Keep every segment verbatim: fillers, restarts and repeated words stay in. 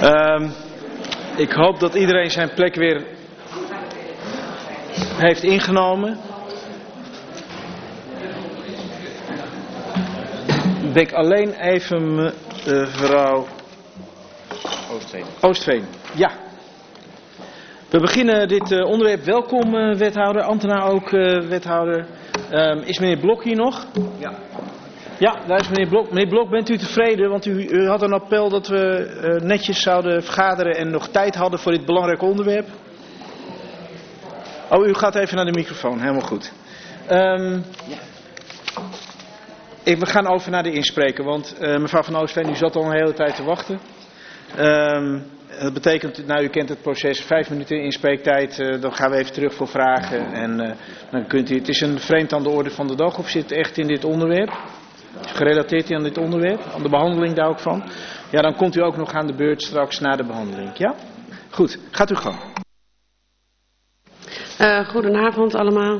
Um, ik hoop dat iedereen zijn plek weer heeft ingenomen. Ik denk alleen even mevrouw Oostveen. Oostveen. Ja. We beginnen dit uh, onderwerp. Welkom uh, wethouder, ambtenaar ook uh, wethouder. Um, is meneer Blok hier nog? Ja. Ja, daar is meneer Blok. Meneer Blok, bent u tevreden? Want u, u had een appel dat we uh, netjes zouden vergaderen en nog tijd hadden voor dit belangrijke onderwerp. Oh, u gaat even naar de microfoon. Helemaal goed. Um, ja. Ik, we gaan over naar de inspreker, want uh, mevrouw Van Oostveen, u zat al een hele tijd te wachten. Um, dat betekent, nou u kent het proces, vijf minuten inspreektijd, uh, dan gaan we even terug voor vragen. En uh, dan kunt u, het is een vreemd aan de orde van de dag, of zit het echt in dit onderwerp? Gerelateerd aan dit onderwerp, aan de behandeling daar ook van. Ja, dan komt u ook nog aan de beurt straks na de behandeling, ja? Goed, gaat u gang. Uh, goedenavond allemaal.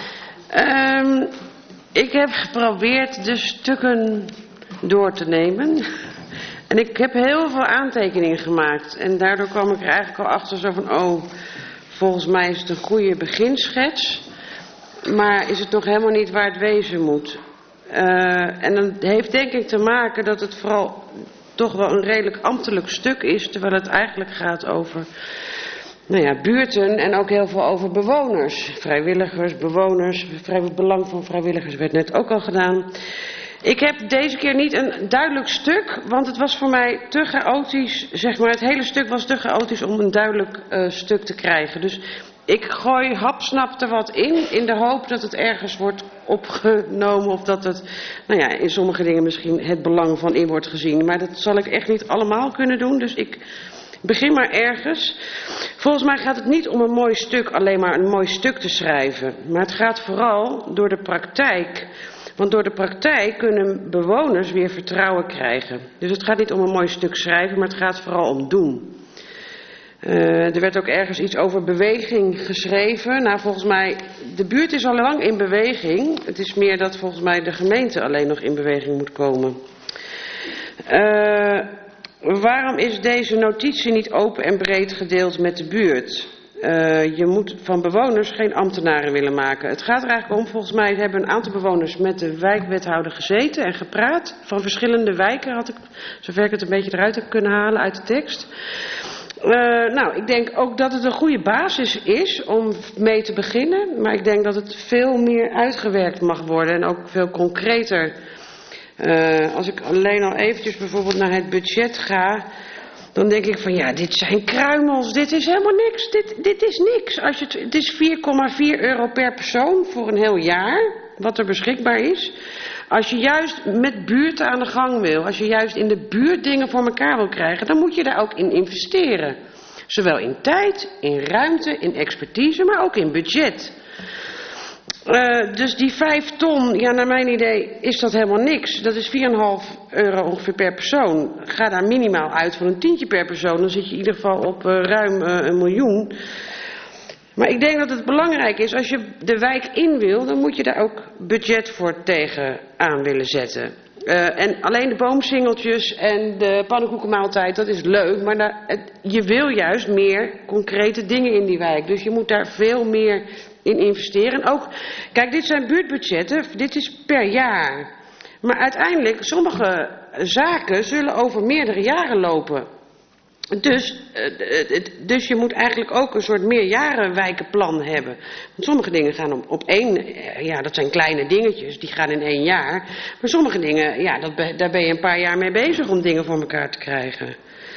Um, ik heb geprobeerd de stukken door te nemen. En ik heb heel veel aantekeningen gemaakt. En daardoor kwam ik er eigenlijk al achter zo van, oh, volgens mij is het een goede beginschets. Maar is het nog helemaal niet waar het wezen moet. Uh, en dat heeft denk ik te maken dat het vooral toch wel een redelijk ambtelijk stuk is. Terwijl het eigenlijk gaat over nou ja, buurten en ook heel veel over bewoners. Vrijwilligers, bewoners, vrij, belang van vrijwilligers werd net ook al gedaan. Ik heb deze keer niet een duidelijk stuk, want het was voor mij te chaotisch, zeg maar, het hele stuk was te chaotisch om een duidelijk uh, stuk te krijgen. Dus ik gooi hapsnap er wat in, in de hoop dat het ergens wordt opgenomen of dat het, nou ja, in sommige dingen misschien het belang van in wordt gezien. Maar dat zal ik echt niet allemaal kunnen doen, dus ik begin maar ergens. Volgens mij gaat het niet om een mooi stuk, alleen maar een mooi stuk te schrijven. Maar het gaat vooral door de praktijk. Want door de praktijk kunnen bewoners weer vertrouwen krijgen. Dus het gaat niet om een mooi stuk schrijven, maar het gaat vooral om doen. Uh, er werd ook ergens iets over beweging geschreven. Nou, volgens mij, de buurt is al lang in beweging. Het is meer dat volgens mij de gemeente alleen nog in beweging moet komen. Uh, waarom is deze notitie niet open en breed gedeeld met de buurt? Uh, je moet van bewoners geen ambtenaren willen maken. Het gaat er eigenlijk om, volgens mij hebben een aantal bewoners met de wijkwethouder gezeten en gepraat. Van verschillende wijken had ik, zover ik het een beetje eruit heb kunnen halen uit de tekst. Uh, nou, ik denk ook dat het een goede basis is om mee te beginnen. Maar ik denk dat het veel meer uitgewerkt mag worden en ook veel concreter. Uh, als ik alleen al eventjes bijvoorbeeld naar het budget ga, dan denk ik van ja, dit zijn kruimels, dit is helemaal niks, dit, dit is niks. Als je het, het is vier komma vier euro per persoon voor een heel jaar, wat er beschikbaar is. Als je juist met buurten aan de gang wil, als je juist in de buurt dingen voor elkaar wil krijgen, dan moet je daar ook in investeren. Zowel in tijd, in ruimte, in expertise, maar ook in budget. Uh, dus die vijf ton, ja, naar mijn idee is dat helemaal niks. Dat is vier komma vijf euro ongeveer per persoon. Ga daar minimaal uit van een tientje per persoon, dan zit je in ieder geval op uh, ruim uh, een miljoen. Maar ik denk dat het belangrijk is, als je de wijk in wil, dan moet je daar ook budget voor tegen aan willen zetten. Uh, en alleen de boomsingeltjes en de pannenkoekenmaaltijd, dat is leuk, maar daar, het, je wil juist meer concrete dingen in die wijk. Dus je moet daar veel meer in investeren. En ook, kijk, dit zijn buurtbudgetten, dit is per jaar. Maar uiteindelijk, sommige zaken zullen over meerdere jaren lopen. Dus, dus je moet eigenlijk ook een soort meerjarenwijkenplan hebben. Want sommige dingen gaan op, op één, ja, dat zijn kleine dingetjes, die gaan in één jaar. Maar sommige dingen, ja, dat, daar ben je een paar jaar mee bezig om dingen voor elkaar te krijgen.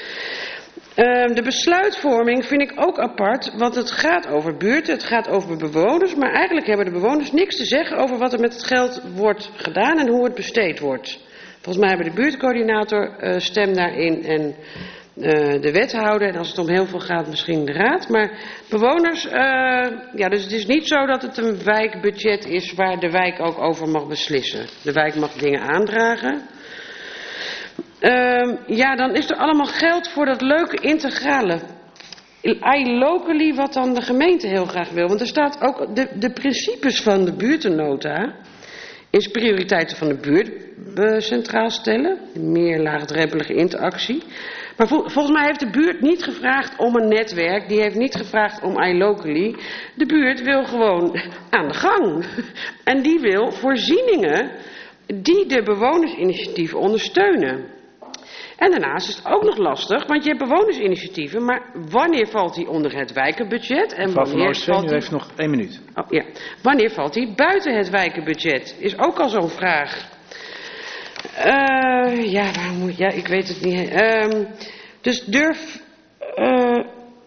Uh, de besluitvorming vind ik ook apart, want het gaat over buurten, het gaat over bewoners. Maar eigenlijk hebben de bewoners niks te zeggen over wat er met het geld wordt gedaan en hoe het besteed wordt. Volgens mij hebben de buurtcoördinator uh, stem daarin en Uh, de wethouder, en als het om heel veel gaat misschien de raad. Maar bewoners, uh, ja, dus het is niet zo dat het een wijkbudget is waar de wijk ook over mag beslissen. De wijk mag dingen aandragen. Uh, ja, dan is er allemaal geld voor dat leuke integrale I-locally wat dan de gemeente heel graag wil. Want er staat ook de, de principes van de buurtennota is prioriteiten van de buurt uh, centraal stellen. Meer laagdrempelige interactie. Maar vol, volgens mij heeft de buurt niet gevraagd om een netwerk. Die heeft niet gevraagd om iLocally. De buurt wil gewoon aan de gang. En die wil voorzieningen die de bewonersinitiatieven ondersteunen. En daarnaast is het ook nog lastig, want je hebt bewonersinitiatieven, maar wanneer valt die onder het wijkenbudget? En wanneer valt die... U heeft nog één minuut. Oh, ja. Wanneer valt die buiten het wijkenbudget? Is ook al zo'n vraag. Uh, ja, waar moet... Ja, ik weet het niet. Um, dus durf... Uh,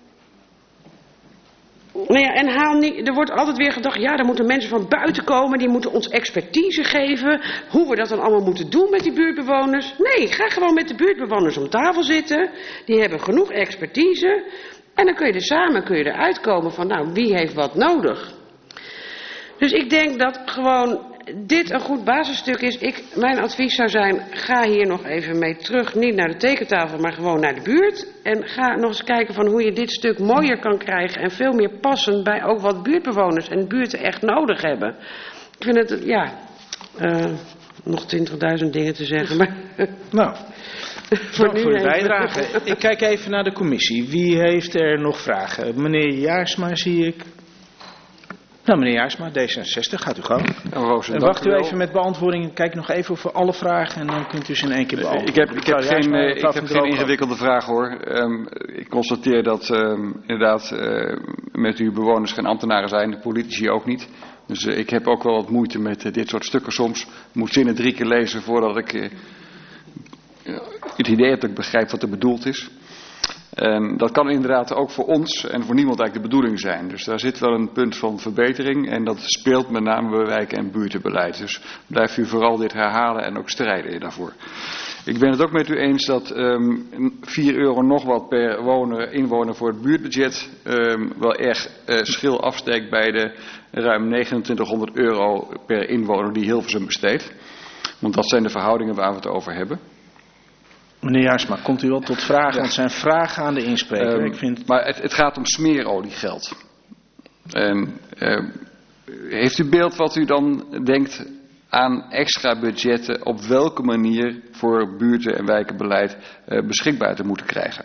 Nou ja, en haal niet, er wordt altijd weer gedacht, ja, er moeten mensen van buiten komen, die moeten ons expertise geven, hoe we dat dan allemaal moeten doen met die buurtbewoners. Nee, ga gewoon met de buurtbewoners om tafel zitten, die hebben genoeg expertise en dan kun je er samen kun je eruit komen van, nou, wie heeft wat nodig. Dus ik denk dat gewoon dit een goed basisstuk is. Ik, mijn advies zou zijn, ga hier nog even mee terug, niet naar de tekentafel, maar gewoon naar de buurt. En ga nog eens kijken van hoe je dit stuk mooier kan krijgen en veel meer passend bij ook wat buurtbewoners en buurten echt nodig hebben. Ik vind het, ja, uh, nog twintigduizend dingen te zeggen, maar... Nou, dank voor de bijdrage. Ik kijk even naar de commissie. Wie heeft er nog vragen? Meneer Jaarsma zie ik. Nou, meneer Jaarsma, D zesenzestig, gaat u gang. Rozen, en wacht u even met beantwoording. Kijk nog even voor alle vragen en dan kunt u ze in één keer beantwoorden. Ik heb, ik heb geen, uh, ik heb geen ingewikkelde vraag hoor. Um, ik constateer dat um, inderdaad uh, met uw bewoners geen ambtenaren zijn, de politici ook niet. Dus uh, ik heb ook wel wat moeite met uh, dit soort stukken soms. Ik moet zinnen drie keer lezen voordat ik uh, het idee heb dat ik begrijp wat er bedoeld is. En dat kan inderdaad ook voor ons en voor niemand eigenlijk de bedoeling zijn. Dus daar zit wel een punt van verbetering en dat speelt met name bij wijken- en buurtenbeleid. Dus blijft u vooral dit herhalen en ook strijden daarvoor. Ik ben het ook met u eens dat um, vier euro nog wat per woner, inwoner voor het buurtbudget um, wel erg uh, schil afsteekt bij de ruim negenentwintighonderd euro per inwoner die Hilversum besteedt. Want dat zijn de verhoudingen waar we het over hebben. Meneer Jaarsma, komt u wel tot vragen? Ja. Want het zijn vragen aan de inspreker. Um, ik vind... Maar het, het gaat om smeeroliegeld. En, uh, heeft u beeld wat u dan denkt aan extra budgetten op welke manier voor buurten- en wijkenbeleid uh, beschikbaar te moeten krijgen?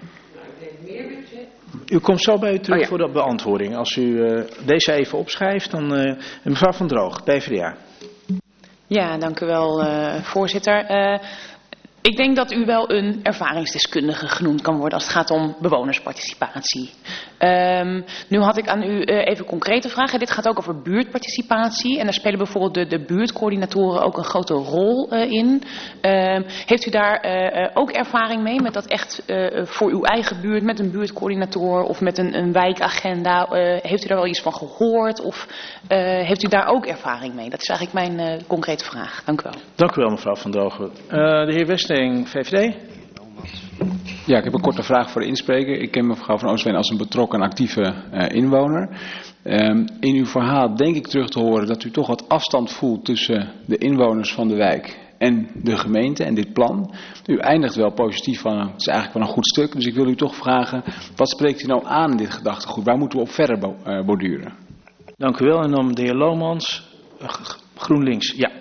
U komt zo bij u terug oh ja. voor de beantwoording. Als u uh, deze even opschrijft, dan... Uh, mevrouw Van Droog, P v d A. Ja, dank u wel, uh, voorzitter. Uh, Ik denk dat u wel een ervaringsdeskundige genoemd kan worden als het gaat om bewonersparticipatie. Um, nu had ik aan u uh, even concrete vragen. Dit gaat ook over buurtparticipatie en daar spelen bijvoorbeeld de, de buurtcoördinatoren ook een grote rol uh, in. Um, heeft u daar uh, uh, ook ervaring mee met dat echt uh, voor uw eigen buurt met een buurtcoördinator of met een, een wijkagenda? Uh, heeft u daar wel iets van gehoord of uh, heeft u daar ook ervaring mee? Dat is eigenlijk mijn uh, concrete vraag. Dank u wel. Dank u wel, mevrouw Van Drogen. Uh, de heer West. V V D. Ja, ik heb een korte vraag voor de inspreker. Ik ken mevrouw Van Oostveen als een betrokken en actieve uh, inwoner. Um, in uw verhaal denk ik terug te horen dat u toch wat afstand voelt tussen de inwoners van de wijk en de gemeente en dit plan. U eindigt wel positief van, het is eigenlijk wel een goed stuk. Dus ik wil u toch vragen, wat spreekt u nou aan in dit gedachtegoed? Waar moeten we op verder bo- uh, borduren? Dank u wel. En dan de heer Lomans, uh, GroenLinks. Ja.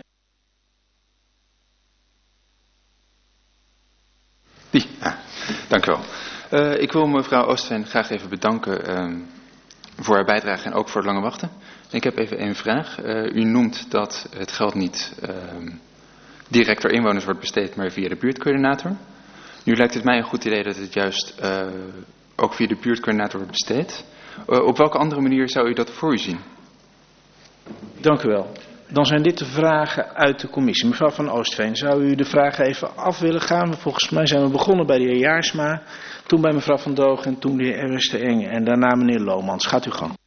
Die, ah, dank u wel. Uh, ik wil mevrouw Oostveen graag even bedanken uh, voor haar bijdrage en ook voor het lange wachten. Ik heb even een vraag. Uh, u noemt dat het geld niet uh, direct door inwoners wordt besteed, maar via de buurtcoördinator. Nu lijkt het mij een goed idee dat het juist uh, ook via de buurtcoördinator wordt besteed. Uh, op welke andere manier zou u dat voor u zien? Dank u wel. Dan zijn dit de vragen uit de commissie. Mevrouw Van Oostveen, zou u de vragen even af willen gaan? Volgens mij zijn we begonnen bij de heer Jaarsma, toen bij mevrouw Van Droog en toen de heer Wester Eng en daarna meneer Lomans. Gaat u gang.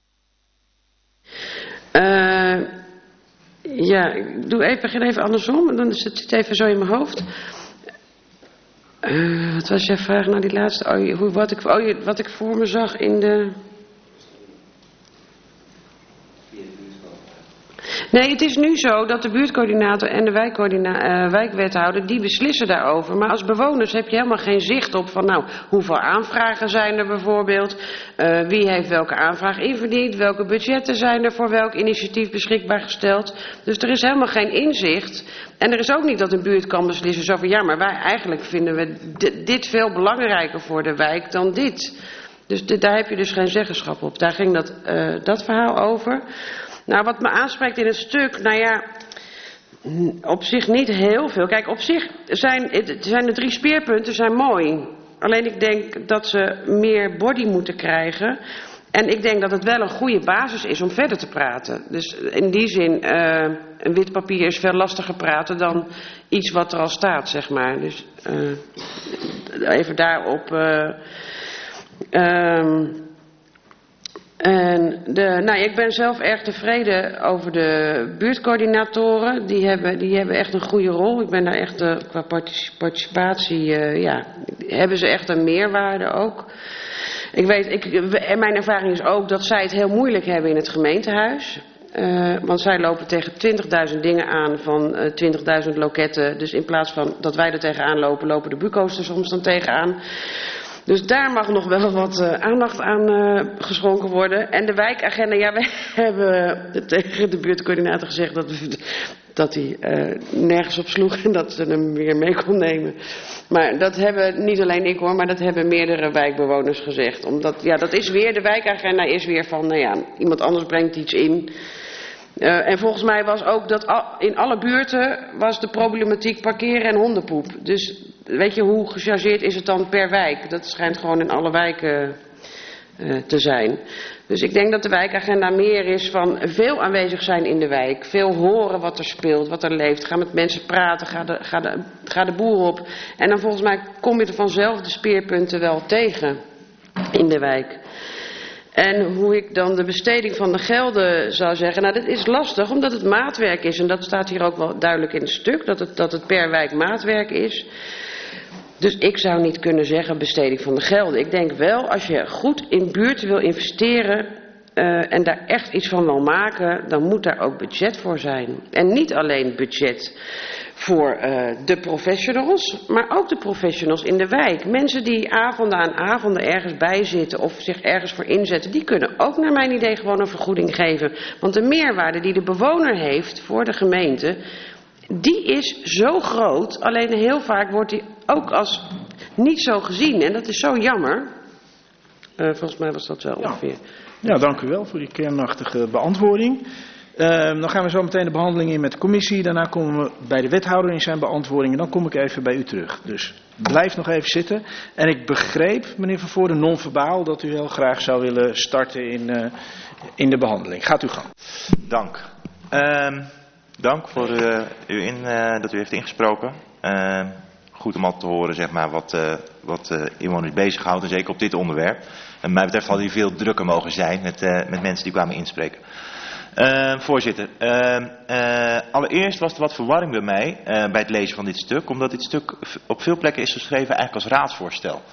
Uh, ja, ik doe even, begin even andersom, dan zit het even zo in mijn hoofd. Uh, wat was jouw vraag naar die laatste? Oh, hoe, wat, ik, oh, wat ik voor me zag in de... Nee, het is nu zo dat de buurtcoördinator en de wijkcoördina- uh, wijkwethouder, die beslissen daarover. Maar als bewoners heb je helemaal geen zicht op van, nou, hoeveel aanvragen zijn er bijvoorbeeld? Uh, wie heeft welke aanvraag ingediend? Welke budgetten zijn er voor welk initiatief beschikbaar gesteld? Dus er is helemaal geen inzicht. En er is ook niet dat een buurt kan beslissen zo van, ja, maar wij eigenlijk vinden we d- dit veel belangrijker voor de wijk dan dit. Dus d- daar heb je dus geen zeggenschap op. Daar ging dat, uh, dat verhaal over. Nou, wat me aanspreekt in het stuk, nou ja, op zich niet heel veel. Kijk, op zich zijn, zijn de drie speerpunten zijn mooi. Alleen ik denk dat ze meer body moeten krijgen. En ik denk dat het wel een goede basis is om verder te praten. Dus in die zin, uh, een wit papier is veel lastiger praten dan iets wat er al staat, zeg maar. Dus uh, even daarop... Uh, um, En de, nou, ik ben zelf erg tevreden over de buurtcoördinatoren. Die hebben, die hebben echt een goede rol. Ik ben daar echt uh, qua participatie, uh, ja, hebben ze echt een meerwaarde ook. Ik weet, ik, en mijn ervaring is ook dat zij het heel moeilijk hebben in het gemeentehuis. Uh, want zij lopen tegen twintigduizend dingen aan van uh, twintigduizend loketten. Dus in plaats van dat wij er tegenaan lopen, lopen de buurtco's er soms dan tegenaan. Dus daar mag nog wel wat uh, aandacht aan uh, geschonken worden. En de wijkagenda, ja, wij hebben uh, tegen de buurtcoördinator gezegd dat, dat hij uh, nergens op sloeg en dat ze hem weer mee kon nemen. Maar dat hebben niet alleen ik hoor, maar dat hebben meerdere wijkbewoners gezegd. Omdat, ja, dat is weer, de wijkagenda is weer van, nou ja, iemand anders brengt iets in. Uh, en volgens mij was ook dat al, in alle buurten was de problematiek parkeren en hondenpoep. Dus weet je, hoe gechargeerd is het dan per wijk? Dat schijnt gewoon in alle wijken uh, te zijn. Dus ik denk dat de wijkagenda meer is van veel aanwezig zijn in de wijk. Veel horen wat er speelt, wat er leeft. Ga met mensen praten, ga de, ga de, ga de boer op. En dan volgens mij kom je er vanzelf de speerpunten wel tegen in de wijk. En hoe ik dan de besteding van de gelden zou zeggen, nou dat is lastig omdat het maatwerk is. En dat staat hier ook wel duidelijk in het stuk, dat het, dat het per wijk maatwerk is. Dus ik zou niet kunnen zeggen besteding van de gelden. Ik denk wel, als je goed in buurten wil investeren uh, en daar echt iets van wil maken, dan moet daar ook budget voor zijn. En niet alleen budget voor uh, de professionals, maar ook de professionals in de wijk. Mensen die avonden aan avonden ergens bij zitten of zich ergens voor inzetten, die kunnen ook naar mijn idee gewoon een vergoeding geven. Want de meerwaarde die de bewoner heeft voor de gemeente, die is zo groot. Alleen heel vaak wordt die ook als niet zo gezien. En dat is zo jammer. Uh, volgens mij was dat wel ja. ongeveer. Ja, dank u wel voor die kernachtige beantwoording. Uh, dan gaan we zo meteen de behandeling in met de commissie. Daarna komen we bij de wethouder in zijn beantwoording. En dan kom ik even bij u terug. Dus blijf nog even zitten. En ik begreep, meneer Van Voorde, non-verbaal dat u heel graag zou willen starten in, uh, in de behandeling. Gaat u gang. Dank. Uh, dank voor uh, u in, uh, dat u heeft ingesproken. Uh, goed om al te horen zeg maar, wat, uh, wat uh, inwoners bezighoudt. En zeker op dit onderwerp. En mij betreft hadden die veel drukker mogen zijn met, uh, met mensen die kwamen inspreken. Uh, voorzitter, uh, uh, allereerst was er wat verwarring bij mij uh, bij het lezen van dit stuk, omdat dit stuk op veel plekken is geschreven eigenlijk als raadsvoorstel.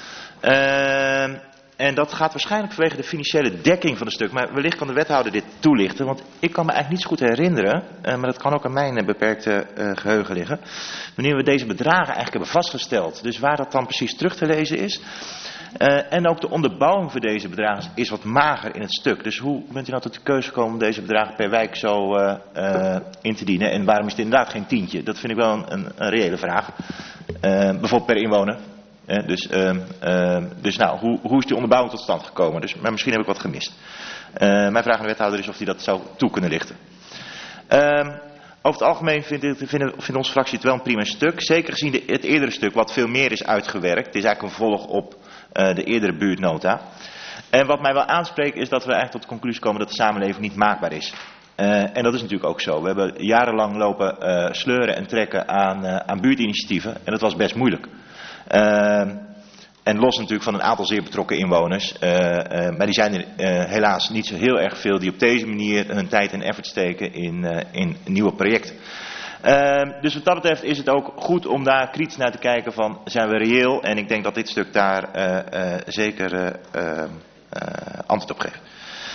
Uh, en dat gaat waarschijnlijk vanwege de financiële dekking van het stuk, maar wellicht kan de wethouder dit toelichten, want ik kan me eigenlijk niet zo goed herinneren, uh, maar dat kan ook aan mijn uh, beperkte uh, geheugen liggen, wanneer we deze bedragen eigenlijk hebben vastgesteld. Dus waar dat dan precies terug te lezen is. Uh, en ook de onderbouwing voor deze bedragen is wat mager in het stuk. Dus hoe bent u nou tot de keuze gekomen om deze bedragen per wijk zo uh, uh, in te dienen? En waarom is het inderdaad geen tientje? Dat vind ik wel een, een, een reële vraag. Uh, bijvoorbeeld per inwoner. Uh, dus, uh, uh, dus nou, hoe, hoe is die onderbouwing tot stand gekomen? Dus, maar misschien heb ik wat gemist. Uh, mijn vraag aan de wethouder is of hij dat zou toe kunnen lichten. Uh, Over het algemeen vindt, vindt, vindt onze fractie het wel een prima stuk. Zeker gezien de, het eerdere stuk wat veel meer is uitgewerkt. Het is eigenlijk een vervolg op uh, de eerdere buurtnota. En wat mij wel aanspreekt is dat we eigenlijk tot de conclusie komen dat de samenleving niet maakbaar is. Uh, en dat is natuurlijk ook zo. We hebben jarenlang lopen uh, sleuren en trekken aan, uh, aan buurtinitiatieven. En dat was best moeilijk. Uh, En los natuurlijk van een aantal zeer betrokken inwoners. Uh, uh, maar die zijn er uh, helaas niet zo heel erg veel die op deze manier hun tijd en effort steken in, uh, in nieuwe projecten. Uh, dus wat dat betreft is het ook goed om daar kritisch naar te kijken van zijn we reëel. En ik denk dat dit stuk daar uh, uh, zeker uh, uh, antwoord op geeft.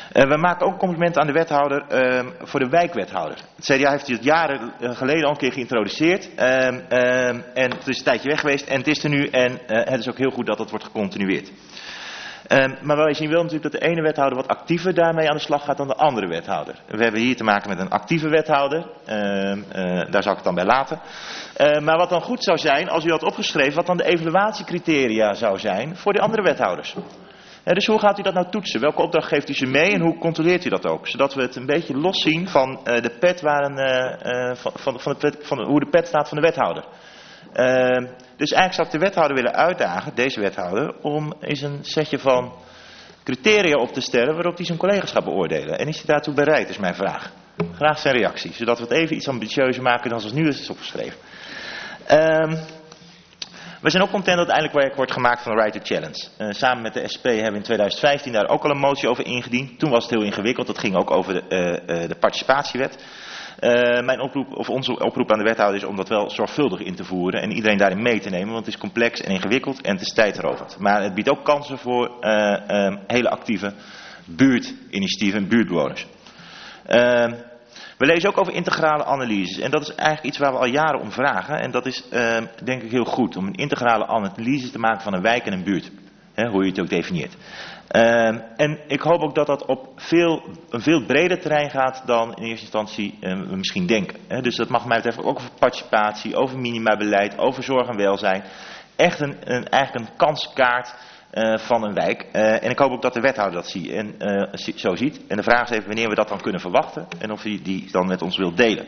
Uh, we maken ook een compliment aan de wethouder uh, voor de wijkwethouder. Het C D A heeft dit jaren geleden al een keer geïntroduceerd. Uh, uh, en het is een tijdje weg geweest en het is er nu en uh, het is ook heel goed dat dat wordt gecontinueerd. Uh, maar wij zien wel natuurlijk dat de ene wethouder wat actiever daarmee aan de slag gaat dan de andere wethouder. We hebben hier te maken met een actieve wethouder. Uh, uh, daar zou ik het dan bij laten. Uh, maar wat dan goed zou zijn, als u had opgeschreven, wat dan de evaluatiecriteria zou zijn voor die andere wethouders. Uh, dus hoe gaat u dat nou toetsen? Welke opdracht geeft u ze mee en hoe controleert u dat ook? Zodat we het een beetje los zien van uh, de pet waar een, uh, uh, van, van, van, de pet, van de, hoe de pet staat van de wethouder. Uh, dus eigenlijk zou ik de wethouder willen uitdagen, deze wethouder, om eens een setje van criteria op te stellen waarop hij zijn collega's gaat beoordelen. En is hij daartoe bereid, is mijn vraag. Graag zijn reactie, zodat we het even iets ambitieuzer maken dan zoals nu is opgeschreven. Uh, we zijn ook content dat eindelijk werk wordt gemaakt van de Right to Challenge. Uh, samen met de S P hebben we in tweeduizend vijftien daar ook al een motie over ingediend. Toen was het heel ingewikkeld, dat ging ook over de, uh, uh, de participatiewet. Uh, mijn oproep, of onze oproep aan de wethouder is om dat wel zorgvuldig in te voeren en iedereen daarin mee te nemen, want het is complex en ingewikkeld en het is tijdrovend. Maar het biedt ook kansen voor uh, uh, hele actieve buurtinitiatieven en buurtbewoners. Uh, we lezen ook over integrale analyses en dat is eigenlijk iets waar we al jaren om vragen en dat is uh, denk ik heel goed, om een integrale analyse te maken van een wijk en een buurt, hè, hoe je het ook definieert. Uh, en ik hoop ook dat dat op veel, een veel breder terrein gaat dan in eerste instantie uh, we misschien denken. He, dus dat mag mij betreft ook over participatie, over minimabeleid, over zorg en welzijn. Echt een, een, eigenlijk een kanskaart uh, van een wijk. Uh, en ik hoop ook dat de wethouder dat zie, en, uh, zo ziet. En de vraag is even wanneer we dat dan kunnen verwachten en of hij die dan met ons wil delen.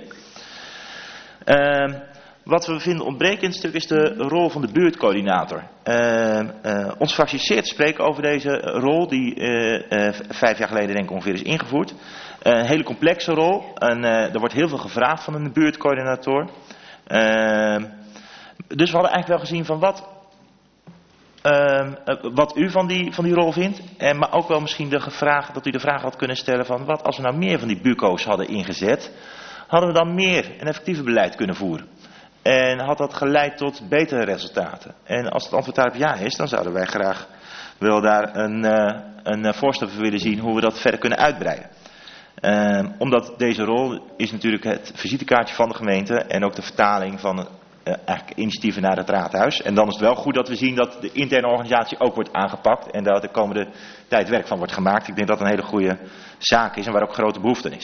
Uh, Wat we vinden ontbrekend stuk is de rol van de buurtcoördinator. Uh, uh, ons fractie zeer te spreken over deze rol die uh, uh, vijf jaar geleden denk ik ongeveer is ingevoerd. Uh, een hele complexe rol. En, uh, er wordt heel veel gevraagd van een buurtcoördinator. Uh, dus we hadden eigenlijk wel gezien van wat, uh, uh, wat u van die, van die rol vindt. En, maar ook wel misschien de vraag, dat u de vraag had kunnen stellen van wat als we nou meer van die buurco's hadden ingezet. Hadden we dan meer een effectiever beleid kunnen voeren. En had dat geleid tot betere resultaten? En als het antwoord daarop ja is, dan zouden wij graag wel daar een, uh, een voorstel voor willen zien hoe we dat verder kunnen uitbreiden. Uh, omdat deze rol is natuurlijk het visitekaartje van de gemeente en ook de vertaling van uh, eigenlijk initiatieven naar het raadhuis. En dan is het wel goed dat we zien dat de interne organisatie ook wordt aangepakt en daar de komende tijd werk van wordt gemaakt. Ik denk dat dat een hele goede zaak is en waar ook grote behoefte is.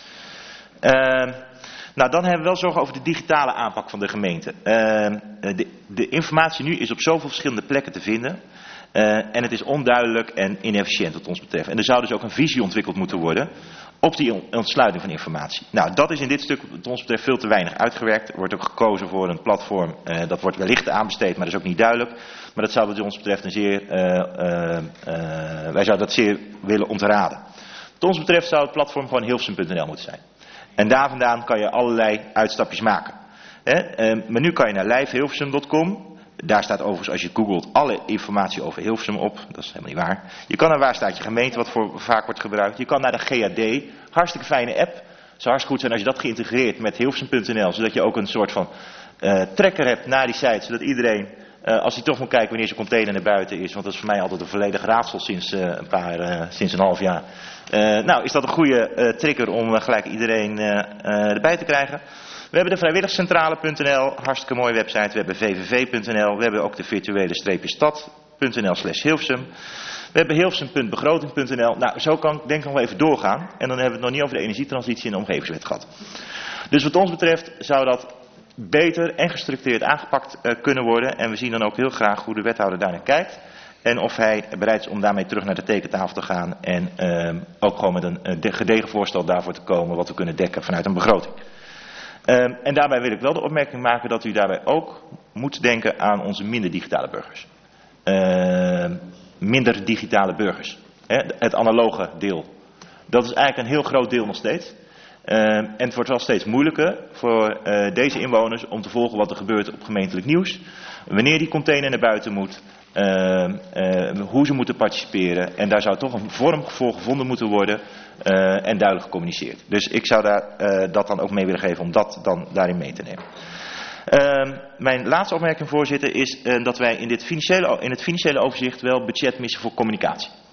Uh, Nou, dan hebben we wel zorgen over de digitale aanpak van de gemeente. Uh, de, de informatie nu is op zoveel verschillende plekken te vinden. Uh, en het is onduidelijk en inefficiënt wat ons betreft. En er zou dus ook een visie ontwikkeld moeten worden op die ontsluiting van informatie. Nou, dat is in dit stuk wat ons betreft veel te weinig uitgewerkt. Er wordt ook gekozen voor een platform. Uh, dat wordt wellicht aanbesteed, maar dat is ook niet duidelijk. Maar dat zou wat ons betreft een zeer... Uh, uh, uh, wij zouden dat zeer willen ontraden. Wat ons betreft zou het platform gewoon hilversum punt n l moeten zijn. En daar vandaan kan je allerlei uitstapjes maken. He, uh, maar nu kan je naar live hilversum punt com. Daar staat overigens, als je googelt, alle informatie over Hilversum op. Dat is helemaal niet waar. Je kan naar waar staat je gemeente, wat voor vaak wordt gebruikt. Je kan naar de G A D. Hartstikke fijne app. Het zou hartstikke goed zijn als je dat geïntegreerd met hilversum punt n l. Zodat je ook een soort van uh, trekker hebt naar die site. Zodat iedereen, uh, als hij toch moet kijken wanneer zijn container naar buiten is. Want dat is voor mij altijd een volledig raadsel sinds, uh, een, paar, uh, sinds een half jaar. Uh, nou, is dat een goede uh, trigger om uh, gelijk iedereen uh, uh, erbij te krijgen. We hebben de vrijwilligcentrale punt n l, hartstikke mooie website. We hebben v v v punt n l. We hebben ook de virtuele streepje stad punt n l slash Hilversum. We hebben hilversum punt begroting punt n l. Nou, zo kan ik denk ik nog wel even doorgaan. En dan hebben we het nog niet over de energietransitie en de omgevingswet gehad. Dus wat ons betreft zou dat beter en gestructureerd aangepakt uh, kunnen worden. En we zien dan ook heel graag hoe de wethouder daarnaar kijkt. En of hij bereid is om daarmee terug naar de tekentafel te gaan. En uh, ook gewoon met een uh, gedegen voorstel daarvoor te komen wat we kunnen dekken vanuit een begroting. Um, en daarbij wil ik wel de opmerking maken dat u daarbij ook moet denken aan onze minder digitale burgers. Uh, minder digitale burgers. Hè, het analoge deel. Dat is eigenlijk een heel groot deel nog steeds. Uh, en het wordt wel steeds moeilijker voor uh, deze inwoners om te volgen wat er gebeurt op gemeentelijk nieuws. Wanneer die container naar buiten moet. Uh, uh, hoe ze moeten participeren. En daar zou toch een vorm voor gevonden moeten worden. Uh, en duidelijk gecommuniceerd. Dus ik zou daar, uh, dat dan ook mee willen geven om dat dan daarin mee te nemen. Uh, mijn laatste opmerking, voorzitter, is uh, dat wij in, dit financiële, in het financiële overzicht wel budget missen voor communicatie.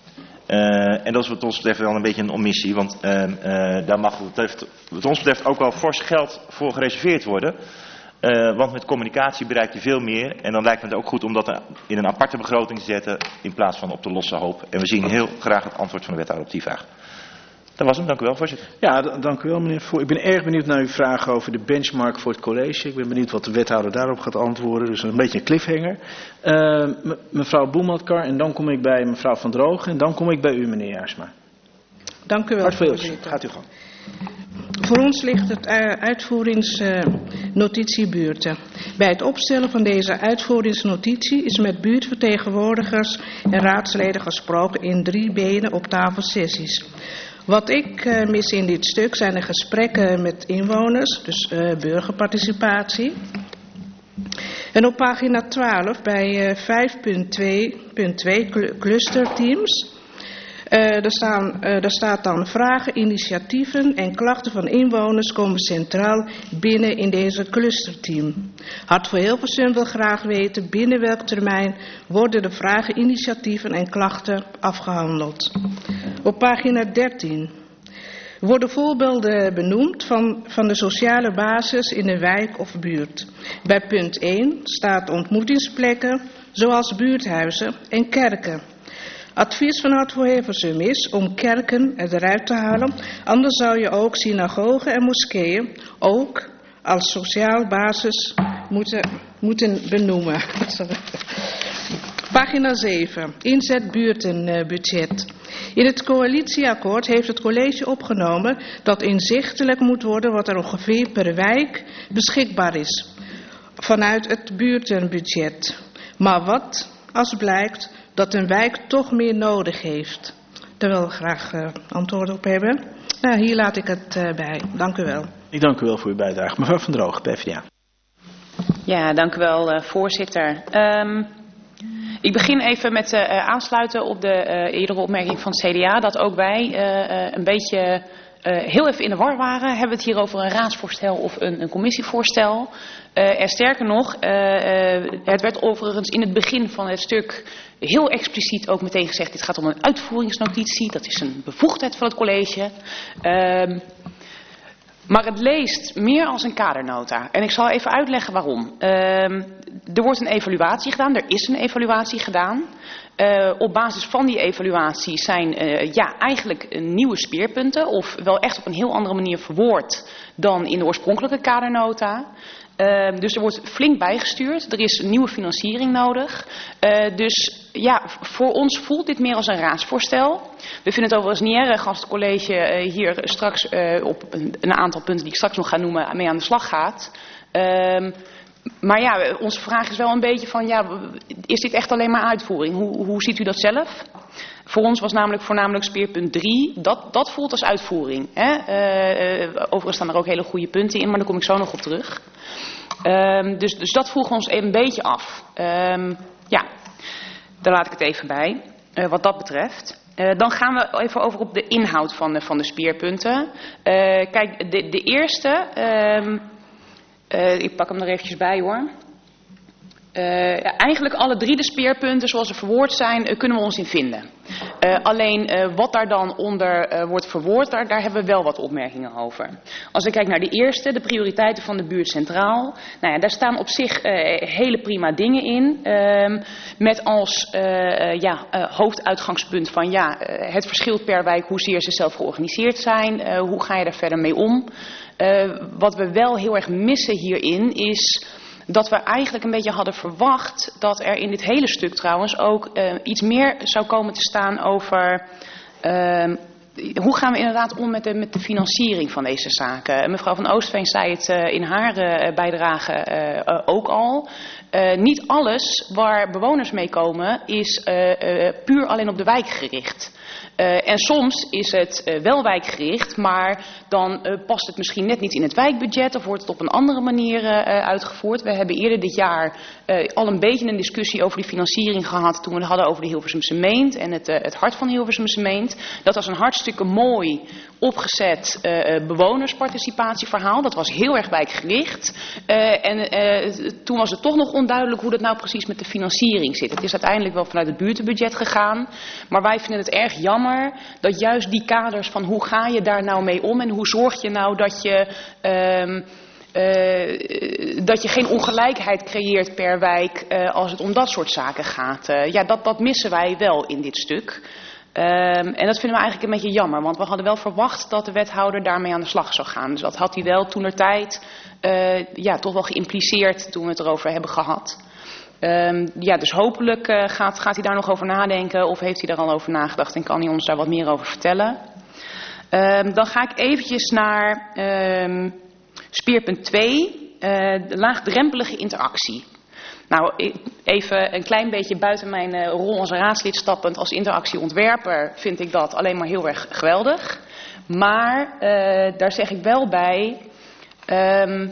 Uh, en dat is wat ons betreft wel een beetje een omissie, want uh, uh, daar mag wat, betreft, wat ons betreft ook wel fors geld voor gereserveerd worden. Uh, want met communicatie bereik je veel meer en dan lijkt me het ook goed om dat in een aparte begroting te zetten in plaats van op de losse hoop. En we zien heel graag het antwoord van de wethouder op die vraag. Dat was hem, dank u wel, voorzitter. Ja, dank u wel, meneer Voor. Ik ben erg benieuwd naar uw vraag over de benchmark voor het college. Ik ben benieuwd wat de wethouder daarop gaat antwoorden. Dus een beetje een cliffhanger. Uh, mevrouw Boelmatkar, en dan kom ik bij mevrouw Van Drogen en dan kom ik bij u, meneer Jaarsma. Dank u wel, voorzitter. Gaat u gang. Voor ons ligt het uitvoeringsnotitie buurten. Bij het opstellen van deze uitvoeringsnotitie is met buurtvertegenwoordigers en raadsleden gesproken in drie benen op tafelsessies. Wat ik uh, mis in dit stuk zijn de gesprekken met inwoners, dus uh, burgerparticipatie. En op pagina twaalf bij uh, vijf punt twee punt twee clusterteams. Uh, er, staan, uh, er staat dan vragen, initiatieven en klachten van inwoners komen centraal binnen in deze clusterteam. Hart voor Hilversum wil graag weten binnen welk termijn worden de vragen, initiatieven en klachten afgehandeld. Op pagina dertien worden voorbeelden benoemd van, van de sociale basis in een wijk of buurt. Bij punt één staat ontmoetingsplekken zoals buurthuizen en kerken. Advies van Hart voor Hilversum is om kerken eruit te halen. Anders zou je ook synagogen en moskeeën ook als sociaal basis moeten, moeten benoemen. Pagina zeven. Inzet buurtenbudget. In het coalitieakkoord heeft het college opgenomen dat inzichtelijk moet worden wat er ongeveer per wijk beschikbaar is vanuit het buurtenbudget. Maar wat als blijkt dat een wijk toch meer nodig heeft? Daar wil ik graag uh, antwoord op hebben. Nou, hier laat ik het uh, bij. Dank u wel. Ik dank u wel voor uw bijdrage. Mevrouw Van Droog, P v d A. Ja, dank u wel, uh, voorzitter. Um, ik begin even met uh, aansluiten op de uh, eerdere opmerking van het C D A. Dat ook wij uh, uh, een beetje uh, heel even in de war waren. Hebben we het hier over een raadsvoorstel of een, een commissievoorstel? Uh, en sterker nog, uh, uh, het werd overigens in het begin van het stuk heel expliciet ook meteen gezegd, dit gaat om een uitvoeringsnotitie, dat is een bevoegdheid van het college. Uh, maar het leest meer als een kadernota. En ik zal even uitleggen waarom. Uh, er wordt een evaluatie gedaan, er is een evaluatie gedaan. Uh, op basis van die evaluatie zijn uh, ja, eigenlijk nieuwe speerpunten, of wel echt op een heel andere manier verwoord dan in de oorspronkelijke kadernota. Uh, dus er wordt flink bijgestuurd. Er is nieuwe financiering nodig. Uh, dus ja, voor ons voelt dit meer als een raadsvoorstel. We vinden het overigens niet erg als het college uh, hier straks uh, op een, een aantal punten die ik straks nog ga noemen mee aan de slag gaat. Uh, maar ja, onze vraag is wel een beetje van, ja, is dit echt alleen maar uitvoering? Hoe, hoe ziet u dat zelf? Voor ons was namelijk voornamelijk speerpunt drie, dat, dat voelt als uitvoering. Hè? Uh, uh, overigens staan er ook hele goede punten in, maar daar kom ik zo nog op terug. Um, dus, dus dat vroegen we ons even een beetje af. Um, ja, daar laat ik het even bij, uh, wat dat betreft. Uh, dan gaan we even over op de inhoud van de, van de speerpunten. Uh, kijk, de, de eerste, um, uh, ik pak hem er eventjes bij hoor. Uh, ja, eigenlijk alle drie de speerpunten zoals ze verwoord zijn, uh, kunnen we ons in vinden. Uh, alleen uh, wat daar dan onder uh, wordt verwoord, daar, daar hebben we wel wat opmerkingen over. Als ik kijk naar de eerste, de prioriteiten van de buurt centraal. Nou ja, daar staan op zich uh, hele prima dingen in. Uh, met als uh, uh, ja, uh, hoofduitgangspunt van ja, uh, het verschilt per wijk hoezeer ze zelf georganiseerd zijn. Uh, hoe ga je daar verder mee om? Uh, wat we wel heel erg missen hierin is dat we eigenlijk een beetje hadden verwacht dat er in dit hele stuk trouwens ook uh, iets meer zou komen te staan over uh, hoe gaan we inderdaad om met de, met de financiering van deze zaken. Mevrouw van Oostveen zei het uh, in haar uh, bijdrage uh, uh, ook al. Uh, niet alles waar bewoners mee komen is uh, uh, puur alleen op de wijk gericht. Uh, en soms is het uh, wel wijkgericht, maar dan uh, past het misschien net niet in het wijkbudget of wordt het op een andere manier uh, uitgevoerd. We hebben eerder dit jaar uh, al een beetje een discussie over die financiering gehad toen we het hadden over de Hilversumse Meent en het, uh, het hart van Hilversumse Meent. Dat was een hartstikke mooi opgezet uh, bewonersparticipatieverhaal. Dat was heel erg wijkgericht. Uh, en uh, toen was het toch nog onduidelijk hoe dat nou precies met de financiering zit. Het is uiteindelijk wel vanuit het buurtenbudget gegaan. Maar wij vinden het erg jammer dat juist die kaders van hoe ga je daar nou mee om en hoe zorg je nou dat je... Um, Uh, dat je geen ongelijkheid creëert per wijk uh, als het om dat soort zaken gaat. Uh, ja, dat, dat missen wij wel in dit stuk. Um, en dat vinden we eigenlijk een beetje jammer, want we hadden wel verwacht dat de wethouder daarmee aan de slag zou gaan. Dus dat had hij wel toentertijd uh, ja, toch wel geïmpliceerd toen we het erover hebben gehad. Um, ja, dus hopelijk uh, gaat, gaat hij daar nog over nadenken of heeft hij daar al over nagedacht en kan hij ons daar wat meer over vertellen. Um, dan ga ik eventjes naar... Um, Speerpunt twee, uh, de laagdrempelige interactie. Nou, even een klein beetje buiten mijn uh, rol als raadslid stappend. Als interactieontwerper vind ik dat alleen maar heel erg geweldig. Maar uh, daar zeg ik wel bij, um,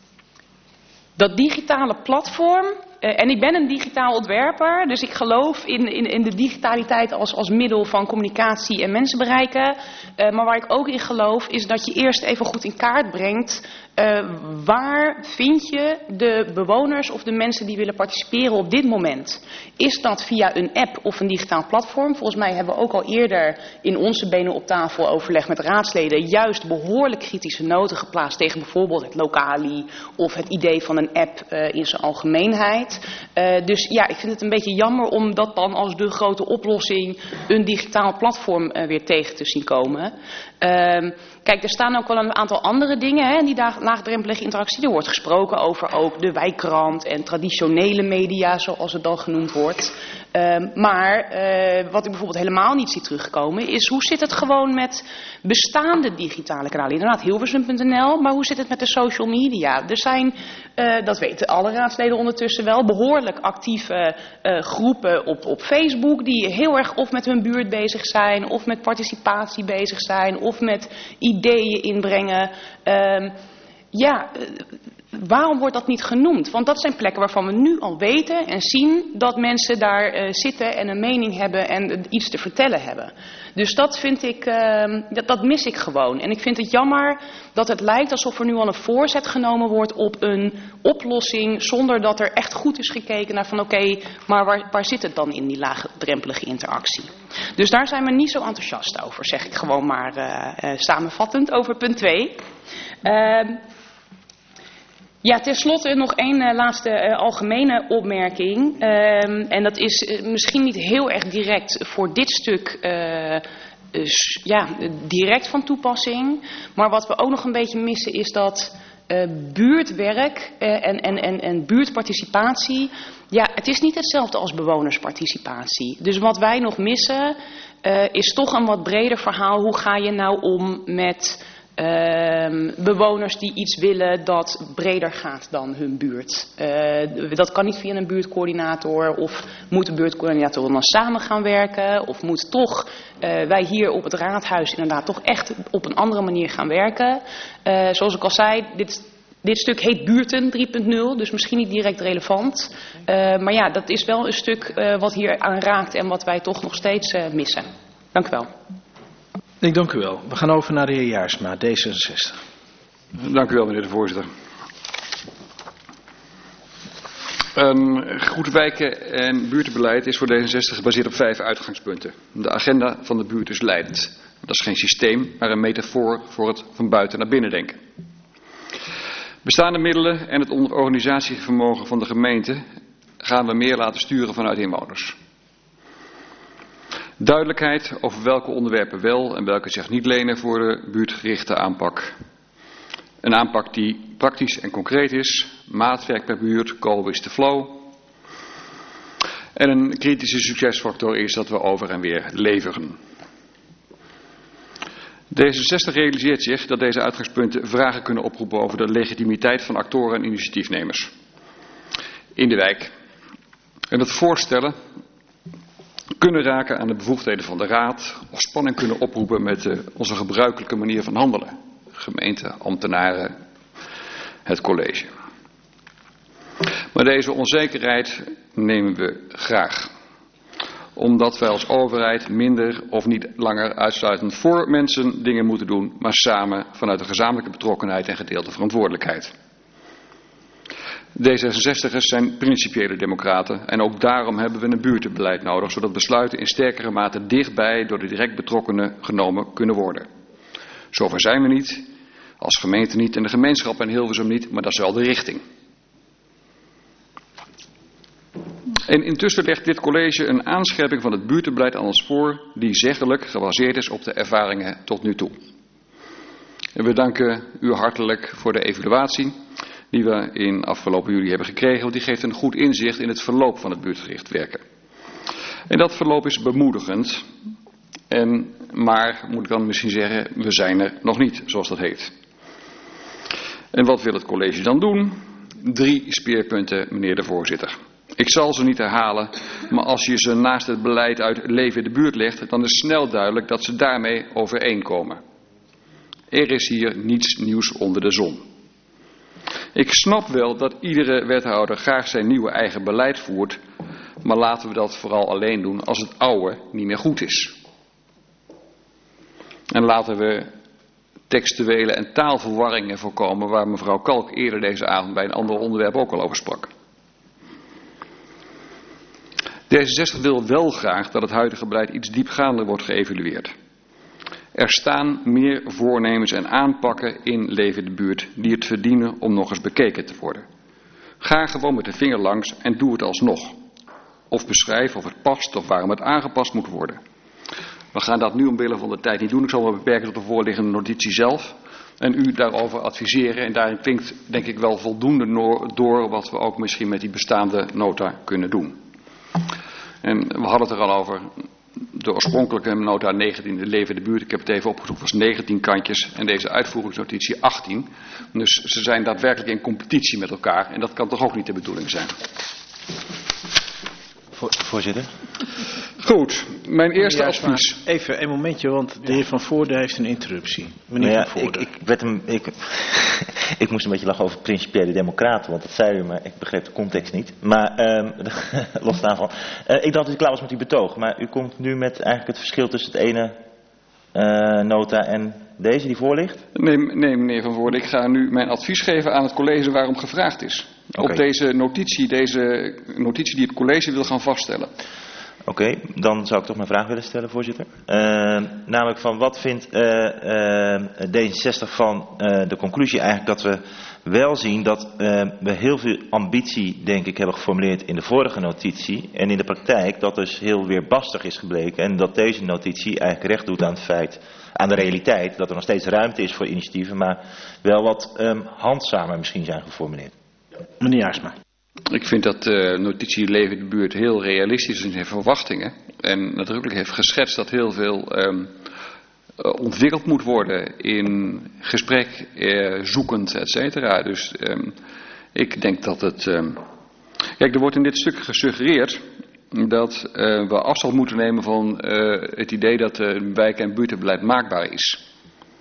dat digitale platform... Uh, en ik ben een digitaal ontwerper, dus ik geloof in, in, in de digitaliteit als, als middel van communicatie en mensen bereiken. Uh, maar waar ik ook in geloof is dat je eerst even goed in kaart brengt... Uh, waar vind je de bewoners of de mensen die willen participeren op dit moment? Is dat via een app of een digitaal platform? Volgens mij hebben we ook al eerder in onze benen op tafel overleg met raadsleden... juist behoorlijk kritische noten geplaatst tegen bijvoorbeeld het Lokali... of het idee van een app uh, in zijn algemeenheid. Uh, dus ja, ik vind het een beetje jammer om dat dan als de grote oplossing... een digitaal platform uh, weer tegen te zien komen. Uh, Kijk, er staan ook wel een aantal andere dingen hè, in die laagdrempelige interactie. Er wordt gesproken over ook de wijkkrant en traditionele media, zoals het dan genoemd wordt. Uh, maar uh, wat ik bijvoorbeeld helemaal niet zie terugkomen, is hoe zit het gewoon met bestaande digitale kanalen? Inderdaad, Hilversum punt n l, maar hoe zit het met de social media? Er zijn, uh, dat weten alle raadsleden ondertussen wel, behoorlijk actieve uh, groepen op, op Facebook die heel erg of met hun buurt bezig zijn, of met participatie bezig zijn, of met ideeën inbrengen. Uh, ja, uh, waarom wordt dat niet genoemd? Want dat zijn plekken waarvan we nu al weten en zien dat mensen daar uh, zitten en een mening hebben en uh, iets te vertellen hebben. Dus dat vind ik, uh, dat, dat mis ik gewoon. En ik vind het jammer dat het lijkt alsof er nu al een voorzet genomen wordt op een oplossing zonder dat er echt goed is gekeken naar van oké, okay, maar waar, waar zit het dan in die laagdrempelige interactie? Dus daar zijn we niet zo enthousiast over, zeg ik gewoon maar uh, uh, samenvattend over punt twee. Uh, Ja, tenslotte nog één uh, laatste uh, algemene opmerking. Uh, en dat is uh, misschien niet heel erg direct voor dit stuk uh, dus, ja, direct van toepassing. Maar wat we ook nog een beetje missen is dat uh, buurtwerk uh, en, en, en, en buurtparticipatie... Ja, het is niet hetzelfde als bewonersparticipatie. Dus wat wij nog missen uh, is toch een wat breder verhaal. Hoe ga je nou om met... Uh, bewoners die iets willen dat breder gaat dan hun buurt. Uh, dat kan niet via een buurtcoördinator of moet de buurtcoördinator dan samen gaan werken of moet toch uh, wij hier op het raadhuis inderdaad toch echt op een andere manier gaan werken. Uh, zoals ik al zei, dit, dit stuk heet buurten drie punt nul, dus misschien niet direct relevant. Uh, maar ja, dat is wel een stuk uh, wat hier aan raakt en wat wij toch nog steeds uh, missen. Dank u wel. Ik dank u wel. We gaan over naar de heer Jaarsma, D zesenzestig. Dank u wel, meneer de voorzitter. Um, goed wijken en buurtenbeleid is voor D zesenzestig gebaseerd op vijf uitgangspunten. De agenda van de buurt is leidend. Dat is geen systeem, maar een metafoor voor het van buiten naar binnen denken. Bestaande middelen en het organisatievermogen van de gemeente gaan we meer laten sturen vanuit inwoners. Duidelijkheid over welke onderwerpen wel en welke zich niet lenen voor de buurtgerichte aanpak. Een aanpak die praktisch en concreet is, maatwerk per buurt, go is the flow. En een kritische succesfactor is dat we over en weer leveren. D zesenzestig realiseert zich dat deze uitgangspunten vragen kunnen oproepen over de legitimiteit van actoren en initiatiefnemers in de wijk. En het voorstellen kunnen raken aan de bevoegdheden van de raad of spanning kunnen oproepen met de, onze gebruikelijke manier van handelen. Gemeente, ambtenaren, het college. Maar deze onzekerheid nemen we graag. Omdat wij als overheid minder of niet langer uitsluitend voor mensen dingen moeten doen, maar samen vanuit een gezamenlijke betrokkenheid en gedeelde verantwoordelijkheid. D zesenzestigers zijn principiële democraten en ook daarom hebben we een buurtenbeleid nodig, zodat besluiten in sterkere mate dichtbij door de direct betrokkenen genomen kunnen worden. Zover zijn we niet, als gemeente niet en de gemeenschap in Hilversum niet, maar dat is wel de richting. En intussen legt dit college een aanscherping van het buurtenbeleid aan ons voor, die zeggelijk gebaseerd is op de ervaringen tot nu toe. En we danken u hartelijk voor de evaluatie die we in afgelopen juli hebben gekregen, want die geeft een goed inzicht in het verloop van het buurtgericht werken. En dat verloop is bemoedigend, en, maar moet ik dan misschien zeggen, we zijn er nog niet, zoals dat heet. En wat wil het college dan doen? Drie speerpunten, meneer de voorzitter. Ik zal ze niet herhalen, maar als je ze naast het beleid uit Leven in de Buurt legt, dan is snel duidelijk dat ze daarmee overeenkomen. Er is hier niets nieuws onder de zon. Ik snap wel dat iedere wethouder graag zijn nieuwe eigen beleid voert, maar laten we dat vooral alleen doen als het oude niet meer goed is. En laten we textuele en taalverwarringen voorkomen waar mevrouw Kalk eerder deze avond bij een ander onderwerp ook al over sprak. D zesenzestig wil wel graag dat het huidige beleid iets diepgaander wordt geëvalueerd. Er staan meer voornemens en aanpakken in Leven in de Buurt die het verdienen om nog eens bekeken te worden. Ga gewoon met de vinger langs en doe het alsnog. Of beschrijf of het past of waarom het aangepast moet worden. We gaan dat nu omwille van de tijd niet doen. Ik zal me beperken tot de voorliggende notitie zelf. En u daarover adviseren. En daarin klinkt denk ik wel voldoende door wat we ook misschien met die bestaande nota kunnen doen. En we hadden het er al over. De oorspronkelijke nota negentien, de Leven in de Buurt, ik heb het even opgezocht, was negentien kantjes en deze uitvoeringsnotitie achttien. Dus ze zijn daadwerkelijk in competitie met elkaar en dat kan toch ook niet de bedoeling zijn. Voorzitter. Goed, mijn eerste advies. Even een momentje, want de heer Van Voorde heeft een interruptie. Meneer nou ja, Van Voorde. Ik, ik, werd hem, ik, ik moest een beetje lachen over principiële democraten, want dat zei u, maar ik begreep de context niet. Maar um, los daarvan. Uh, ik dacht dat u klaar was met uw betoog, maar u komt nu met eigenlijk het verschil tussen het ene uh, nota en deze die voor ligt? Nee, nee, meneer Van Voorde, ik ga nu mijn advies geven aan het college waarom gevraagd is. Okay. Op deze notitie, deze notitie die het college wil gaan vaststellen. Oké, okay, dan zou ik toch mijn vraag willen stellen, voorzitter. Uh, namelijk van wat vindt uh, uh, D zesenzestig van uh, de conclusie eigenlijk dat we wel zien dat uh, we heel veel ambitie, denk ik, hebben geformuleerd in de vorige notitie. En in de praktijk dat dus heel weerbarstig is gebleken. En dat deze notitie eigenlijk recht doet aan het feit, aan de realiteit, dat er nog steeds ruimte is voor initiatieven, maar wel wat um, handzamer misschien zijn geformuleerd. Meneer Jaarsma. Ik vind dat de uh, notitie Leven in de Buurt heel realistisch is in zijn verwachtingen. En nadrukkelijk heeft geschetst dat heel veel um, uh, ontwikkeld moet worden in gesprek, uh, zoekend, et cetera. Dus um, ik denk dat het... Um... Kijk, er wordt in dit stuk gesuggereerd dat uh, we afstand moeten nemen van uh, het idee dat uh, wijk- en buurtenbeleid maakbaar is.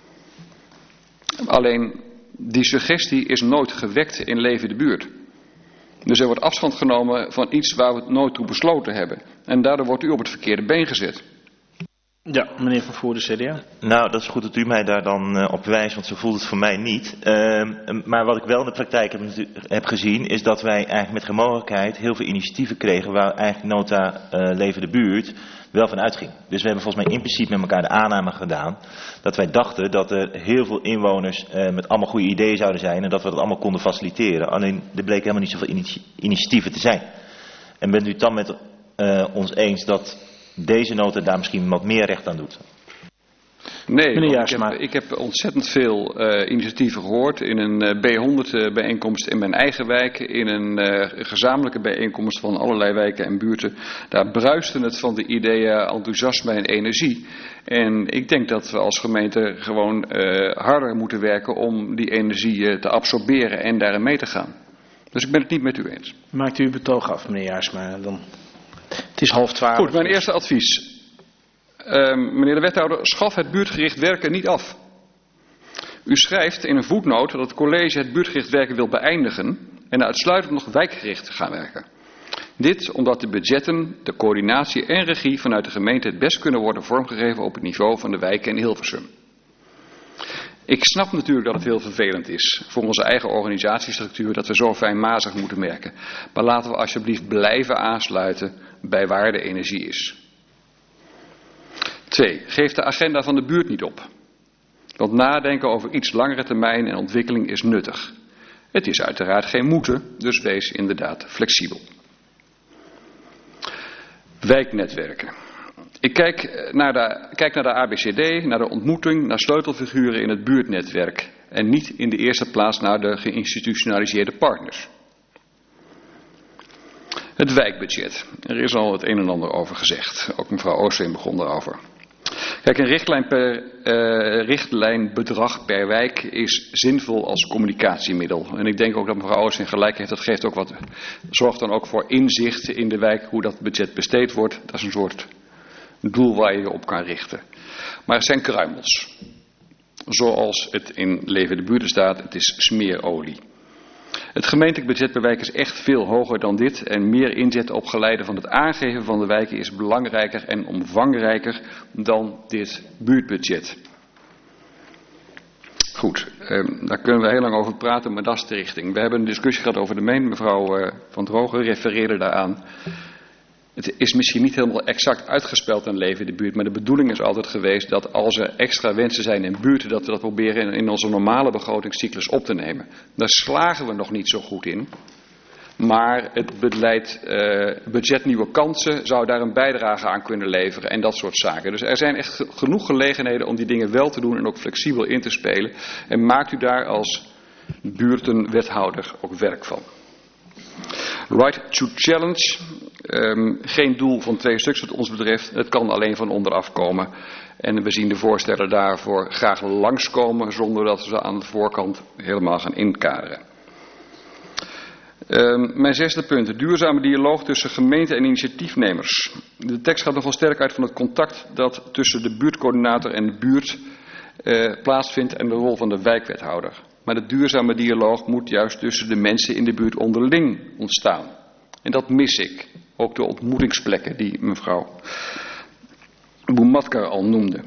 Alleen die suggestie is nooit gewekt in Leven in de Buurt. Dus er wordt afstand genomen van iets waar we het nooit toe besloten hebben. En daardoor wordt u op het verkeerde been gezet. Ja, meneer Van Voorde, C D A. Nou, dat is goed dat u mij daar dan uh, op wijst, want zo voelt het voor mij niet. Uh, maar wat ik wel in de praktijk heb, heb gezien, is dat wij eigenlijk met geen mogelijkheid heel veel initiatieven kregen waar eigenlijk nota uh, Leven in de Buurt wel van uitging. Dus we hebben volgens mij in principe met elkaar de aanname gedaan dat wij dachten dat er heel veel inwoners uh, met allemaal goede ideeën zouden zijn en dat we dat allemaal konden faciliteren. Alleen er bleken helemaal niet zoveel initi- initiatieven te zijn. En bent u het dan met uh, ons eens dat deze nota daar misschien wat meer recht aan doet? Nee, ik heb, ik heb ontzettend veel uh, initiatieven gehoord in een uh, B honderd uh, bijeenkomst in mijn eigen wijk, in een uh, gezamenlijke bijeenkomst van allerlei wijken en buurten. Daar bruiste het van de ideeën, enthousiasme en energie. En ik denk dat we als gemeente gewoon uh, harder moeten werken om die energie uh, te absorberen en daarin mee te gaan. Dus ik ben het niet met u eens. Maakt u uw betoog af, meneer Jaarsma. Dan... Het is half twaalf. Goed, mijn eerste advies. Uh, meneer de wethouder, schaf het buurtgericht werken niet af. U schrijft in een voetnoot dat het college het buurtgericht werken wil beëindigen en uitsluitend nog wijkgericht gaan werken. Dit omdat de budgetten, de coördinatie en regie vanuit de gemeente het best kunnen worden vormgegeven op het niveau van de wijken in Hilversum. Ik snap natuurlijk dat het heel vervelend is voor onze eigen organisatiestructuur dat we zo fijnmazig moeten werken. Maar laten we alsjeblieft blijven aansluiten bij waar de energie is. Twee. Geef de agenda van de buurt niet op. Want nadenken over iets langere termijn en ontwikkeling is nuttig. Het is uiteraard geen moeten, dus wees inderdaad flexibel. Wijknetwerken. Ik kijk naar, de, kijk naar de A B C D, naar de ontmoeting, naar sleutelfiguren in het buurtnetwerk. En niet in de eerste plaats naar de geïnstitutionaliseerde partners. Het wijkbudget. Er is al het een en ander over gezegd. Ook mevrouw Oostveen begon daarover. Kijk, een richtlijn per, uh, richtlijnbedrag per wijk is zinvol als communicatiemiddel. En ik denk ook dat mevrouw Oostveen gelijk heeft. Dat geeft ook wat, zorgt dan ook voor inzicht in de wijk hoe dat budget besteed wordt. Dat is een soort doel waar je je op kan richten. Maar het zijn kruimels. Zoals het in Leven de Buurten staat, het is smeerolie. Het gemeentelijk budget per wijk is echt veel hoger dan dit. En meer inzet op geleide van het aangeven van de wijken is belangrijker en omvangrijker dan dit buurtbudget. Goed, eh, daar kunnen we heel lang over praten, maar dat is de richting. We hebben een discussie gehad over de meen. Mevrouw eh, Van Drogen refereerde daaraan. Het is misschien niet helemaal exact uitgespeld in Leven in de Buurt, maar de bedoeling is altijd geweest dat als er extra wensen zijn in buurten, dat we dat proberen in, in onze normale begrotingscyclus op te nemen. Daar slagen we nog niet zo goed in. Maar het beleid, uh, budget nieuwe kansen zou daar een bijdrage aan kunnen leveren en dat soort zaken. Dus er zijn echt genoeg gelegenheden om die dingen wel te doen en ook flexibel in te spelen. En maakt u daar als buurtenwethouder ook werk van. Right to challenge. Um, geen doel van twee stuks wat ons betreft. Het kan alleen van onderaf komen. En we zien de voorstellen daarvoor graag langskomen zonder dat we ze aan de voorkant helemaal gaan inkaderen. Um, mijn zesde punt. De duurzame dialoog tussen gemeente en initiatiefnemers. De tekst gaat nogal sterk uit van het contact dat tussen de buurtcoördinator en de buurt uh, plaatsvindt en de rol van de wijkwethouder. Maar de duurzame dialoog moet juist tussen de mensen in de buurt onderling ontstaan. En dat mis ik. Ook de ontmoetingsplekken die mevrouw Boematkar al noemde.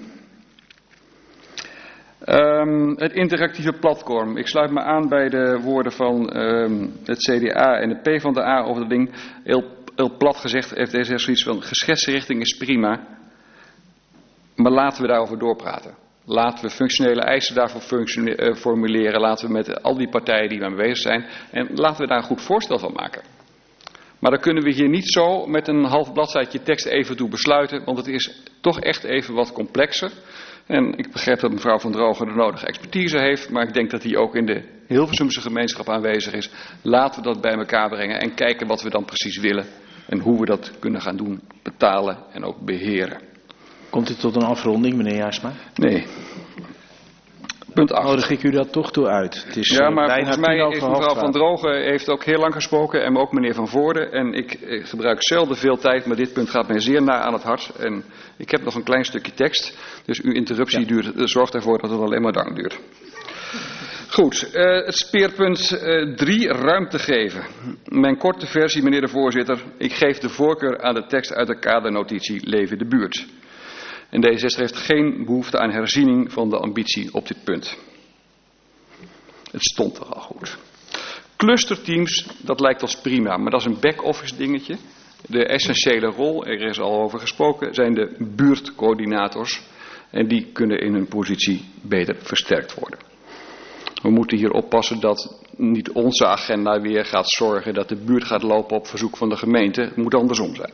Um, het interactieve platform. Ik sluit me aan bij de woorden van um, het C D A en de PvdA over dat ding. Heel, heel plat gezegd heeft deze zoiets van geschetste richting is prima. Maar laten we daarover doorpraten. Laten we functionele eisen daarvoor uh, formuleren. Laten we met al die partijen die mee bezig zijn. En laten we daar een goed voorstel van maken. Maar dan kunnen we hier niet zo met een half bladzijtje tekst even toe besluiten. Want het is toch echt even wat complexer. En ik begrijp dat mevrouw Van Drogen de nodige expertise heeft. Maar ik denk dat die ook in de Hilversumse gemeenschap aanwezig is. Laten we dat bij elkaar brengen. En kijken wat we dan precies willen. En hoe we dat kunnen gaan doen. Betalen en ook beheren. Komt u tot een afronding, meneer Jaarsma? Nee. Punt acht. Nodig ik u dat toch toe uit? Het is ja, maar bijna volgens mij heeft mevrouw Van gaat. Drogen heeft ook heel lang gesproken en ook meneer Van Voorde. En ik, ik gebruik zelden veel tijd, maar dit punt gaat mij zeer na aan het hart. En ik heb nog een klein stukje tekst, dus uw interruptie ja. duurt, zorgt ervoor dat het alleen maar lang duurt. Goed, uh, het speerpunt drie, uh, ruimte geven. Mijn korte versie, meneer de voorzitter. Ik geef de voorkeur aan de tekst uit de kadernotitie Leven de Buurt. En D zestig heeft geen behoefte aan herziening van de ambitie op dit punt. Het stond er al goed. Clusterteams, dat lijkt ons prima, maar dat is een back-office dingetje. De essentiële rol, er is al over gesproken, zijn de buurtcoördinators. En die kunnen in hun positie beter versterkt worden. We moeten hier oppassen dat niet onze agenda weer gaat zorgen dat de buurt gaat lopen op verzoek van de gemeente. Het moet andersom zijn.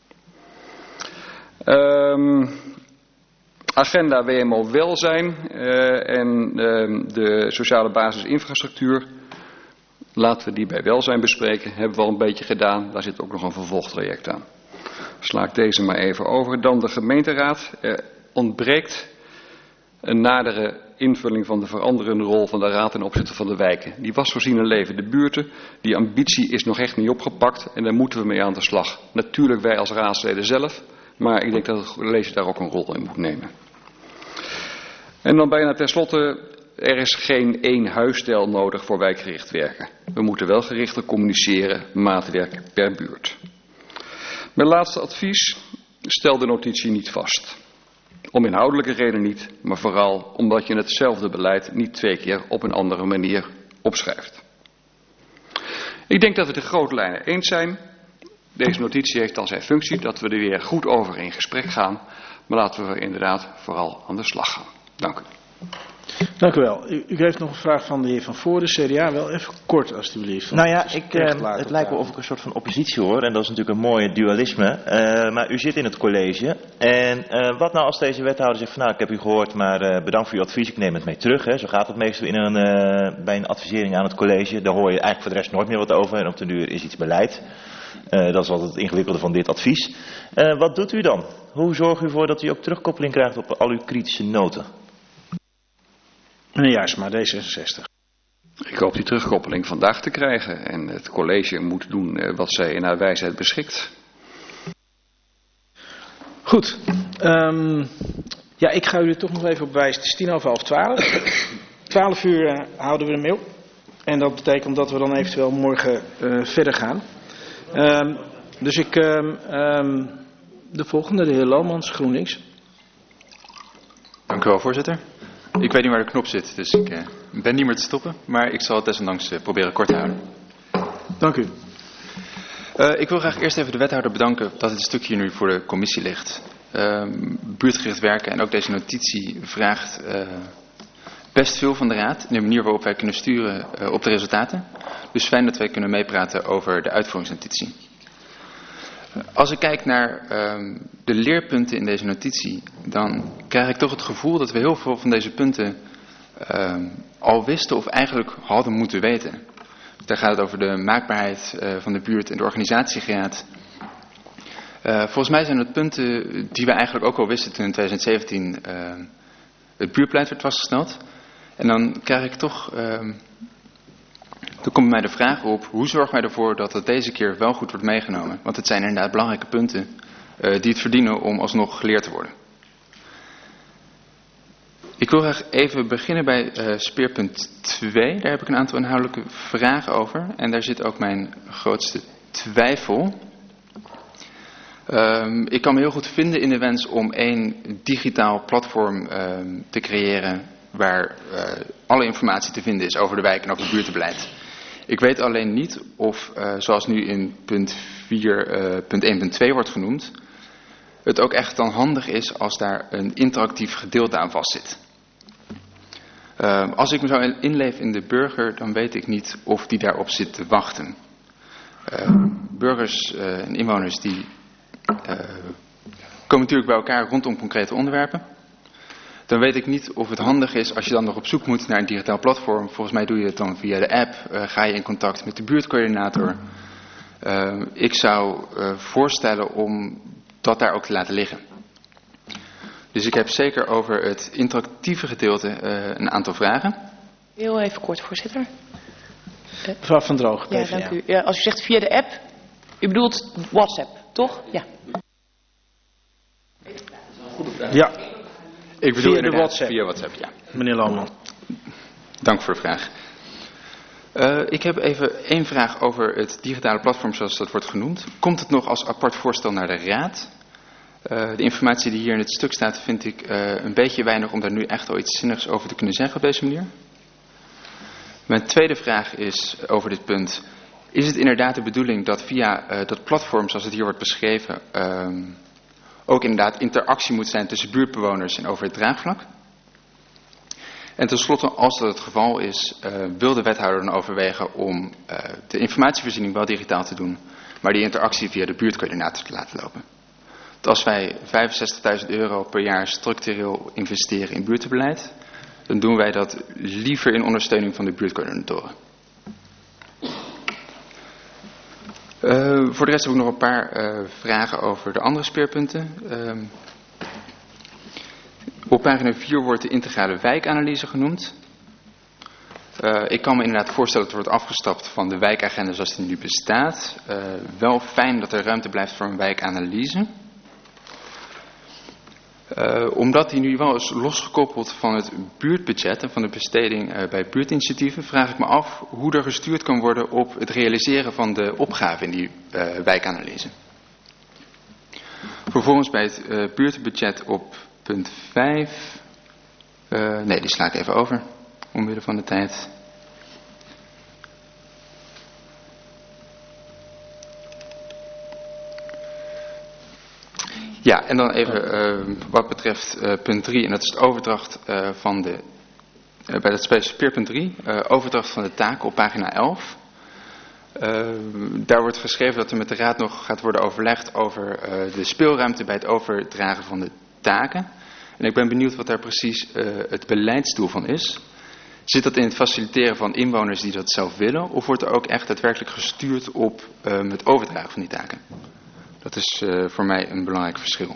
Um, agenda W M O welzijn uh, en uh, de sociale basisinfrastructuur. Laten we die bij welzijn bespreken. Hebben we al een beetje gedaan. Daar zit ook nog een vervolgtraject aan. Sla ik deze maar even over. Dan de gemeenteraad. Er ontbreekt een nadere invulling van de veranderende rol van de raad ten opzichte van de wijken. Die was voorzien in Leven de Buurten. Die ambitie is nog echt niet opgepakt en daar moeten we mee aan de slag. Natuurlijk wij als raadsleden zelf. Maar ik denk dat het college daar ook een rol in moet nemen. En dan bijna tenslotte, er is geen één huisstijl nodig voor wijkgericht werken. We moeten wel gerichter communiceren, maatwerk per buurt. Mijn laatste advies, stel de notitie niet vast. Om inhoudelijke reden niet, maar vooral omdat je hetzelfde beleid niet twee keer op een andere manier opschrijft. Ik denk dat we de grote lijnen eens zijn. Deze notitie heeft al zijn functie, dat we er weer goed over in gesprek gaan. Maar laten we inderdaad vooral aan de slag gaan. Dank u. Dank u wel. U, u heeft nog een vraag van de heer Van Voorde, C D A. Wel even kort alstublieft. Nou ja, ik, uh, het lijkt wel of ik een soort van oppositie hoor. En dat is natuurlijk een mooie dualisme. Uh, maar u zit in het college. En uh, wat nou als deze wethouder zegt van nou, ik heb u gehoord, maar uh, bedankt voor uw advies. Ik neem het mee terug. Hè. Zo gaat het meestal in een, uh, bij een advisering aan het college. Daar hoor je eigenlijk voor de rest nooit meer wat over. En op den duur is iets beleid. Uh, dat is altijd het ingewikkelde van dit advies. Uh, wat doet u dan? Hoe zorgt u ervoor dat u ook terugkoppeling krijgt op al uw kritische noten? Meneer Jaarsma, D zesenzestig. Ik hoop die terugkoppeling vandaag te krijgen. En het college moet doen wat zij in haar wijsheid beschikt. Goed. Um, ja, ik ga u er toch nog even op wijzen. Het is tien over half twaalf. Twaalf uur uh, houden we de mail. En dat betekent dat we dan eventueel morgen uh, verder gaan. Um, dus ik... Um, um, de volgende, de heer Lomans, GroenLinks. Dank u wel, voorzitter. Ik weet niet waar de knop zit, dus ik uh, ben niet meer te stoppen. Maar ik zal het desondanks uh, proberen kort te houden. Dank u. Uh, ik wil graag eerst even de wethouder bedanken dat het stukje nu voor de commissie ligt. Uh, buurtgericht werken en ook deze notitie vraagt uh, best veel van de raad. In de manier waarop wij kunnen sturen uh, op de resultaten. Dus fijn dat wij kunnen meepraten over de uitvoeringsnotitie. Als ik kijk naar um, de leerpunten in deze notitie, dan krijg ik toch het gevoel dat we heel veel van deze punten um, al wisten of eigenlijk hadden moeten weten. Daar gaat het over de maakbaarheid uh, van de buurt en de organisatiegraad. Uh, volgens mij zijn het punten die we eigenlijk ook al wisten toen in twintig zeventien uh, het buurtbeleid werd vastgesteld. En dan krijg ik toch... Uh, Dan komt bij mij de vraag op, hoe zorgen wij ervoor dat het deze keer wel goed wordt meegenomen? Want het zijn inderdaad belangrijke punten uh, die het verdienen om alsnog geleerd te worden. Ik wil graag even beginnen bij uh, speerpunt twee. Daar heb ik een aantal inhoudelijke vragen over. En daar zit ook mijn grootste twijfel. Um, ik kan me heel goed vinden in de wens om één digitaal platform um, te creëren waar uh, alle informatie te vinden is over de wijk en over het buurtenbeleid. Ik weet alleen niet of, uh, zoals nu in punt vier, uh, punt één punt twee wordt genoemd, het ook echt dan handig is als daar een interactief gedeelte aan vastzit. Uh, als ik me zou inleven in de burger, dan weet ik niet of die daarop zit te wachten. Uh, burgers uh, en inwoners die uh, komen natuurlijk bij elkaar rondom concrete onderwerpen. Dan weet ik niet of het handig is als je dan nog op zoek moet naar een digitaal platform. Volgens mij doe je het dan via de app. Uh, ga je in contact met de buurtcoördinator. Uh, ik zou uh, voorstellen om dat daar ook te laten liggen. Dus ik heb zeker over het interactieve gedeelte uh, een aantal vragen. Heel even kort, voorzitter. Mevrouw Van Droog, P V A. Ja, dank u. Ja, als u zegt via de app, u bedoelt WhatsApp, toch? Ja. Ja. Ik bedoel via de WhatsApp. Via WhatsApp, ja. Meneer Lohman. Dank voor de vraag. Uh, ik heb even één vraag over het digitale platform zoals dat wordt genoemd. Komt het nog als apart voorstel naar de raad? Uh, de informatie die hier in het stuk staat vind ik uh, een beetje weinig om daar nu echt al iets zinnigs over te kunnen zeggen op deze manier. Mijn tweede vraag is over dit punt. Is het inderdaad de bedoeling dat via uh, dat platform zoals het hier wordt beschreven uh, ook inderdaad interactie moet zijn tussen buurtbewoners en over het draagvlak? En tenslotte, als dat het geval is, uh, wil de wethouder dan overwegen om uh, de informatievoorziening wel digitaal te doen, maar die interactie via de buurtcoördinator te laten lopen. Want als wij vijfenzestigduizend euro per jaar structureel investeren in buurtenbeleid, dan doen wij dat liever in ondersteuning van de buurtcoördinatoren. Uh, voor de rest heb ik nog een paar uh, vragen over de andere speerpunten. Uh, op pagina vier wordt de integrale wijkanalyse genoemd. Uh, ik kan me inderdaad voorstellen dat er wordt afgestapt van de wijkagenda zoals die nu bestaat. Uh, wel fijn dat er ruimte blijft voor een wijkanalyse. Uh, omdat die nu wel is losgekoppeld van het buurtbudget en van de besteding uh, bij buurtinitiatieven, vraag ik me af hoe er gestuurd kan worden op het realiseren van de opgave in die uh, wijkanalyse. Vervolgens bij het uh, buurtbudget op punt vijf. Uh, nee, die sla ik even over, omwille van de tijd. Ja, en dan even uh, wat betreft uh, punt drie, en dat is de overdracht uh, van de, uh, bij het speerpunt drie, uh, overdracht van de taken op pagina elf. Uh, daar wordt geschreven dat er met de Raad nog gaat worden overlegd over uh, de speelruimte bij het overdragen van de taken. En ik ben benieuwd wat daar precies uh, het beleidsdoel van is. Zit dat in het faciliteren van inwoners die dat zelf willen, of wordt er ook echt daadwerkelijk gestuurd op uh, het overdragen van die taken? Dat is uh, voor mij een belangrijk verschil.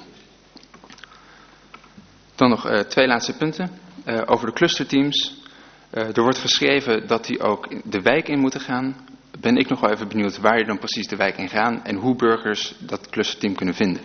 Dan nog uh, twee laatste punten. Uh, over de clusterteams. Uh, er wordt geschreven dat die ook de wijk in moeten gaan. Ben ik nog wel even benieuwd waar je dan precies de wijk in gaan en hoe burgers dat clusterteam kunnen vinden.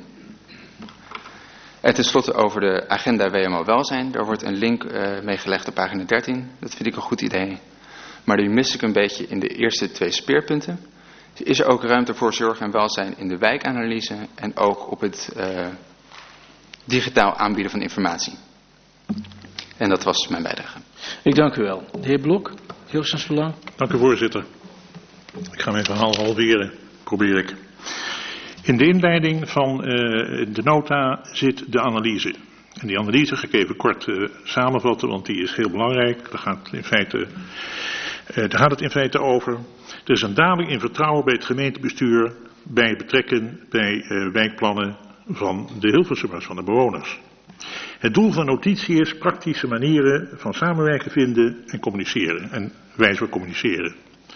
En tenslotte over de agenda W M O welzijn. Daar wordt een link uh, mee gelegd op pagina dertien. Dat vind ik een goed idee. Maar die mis ik een beetje in de eerste twee speerpunten. Is er ook ruimte voor zorg en welzijn in de wijkanalyse en ook op het uh, digitaal aanbieden van informatie. En dat was mijn bijdrage. Ik dank u wel. De heer Blok, Hilversumsbelang. Dank u, voorzitter. Ik ga mijn verhaal halveren, probeer ik. In de inleiding van uh, de nota zit de analyse. En die analyse ga ik even kort uh, samenvatten, want die is heel belangrijk. Daar gaat, in feite, uh, daar gaat het in feite over. Er is een daling in vertrouwen bij het gemeentebestuur bij het betrekken bij uh, wijkplannen van de Hilversummers, van de bewoners. Het doel van de notitie is praktische manieren van samenwerken vinden en communiceren. En wijs van communiceren.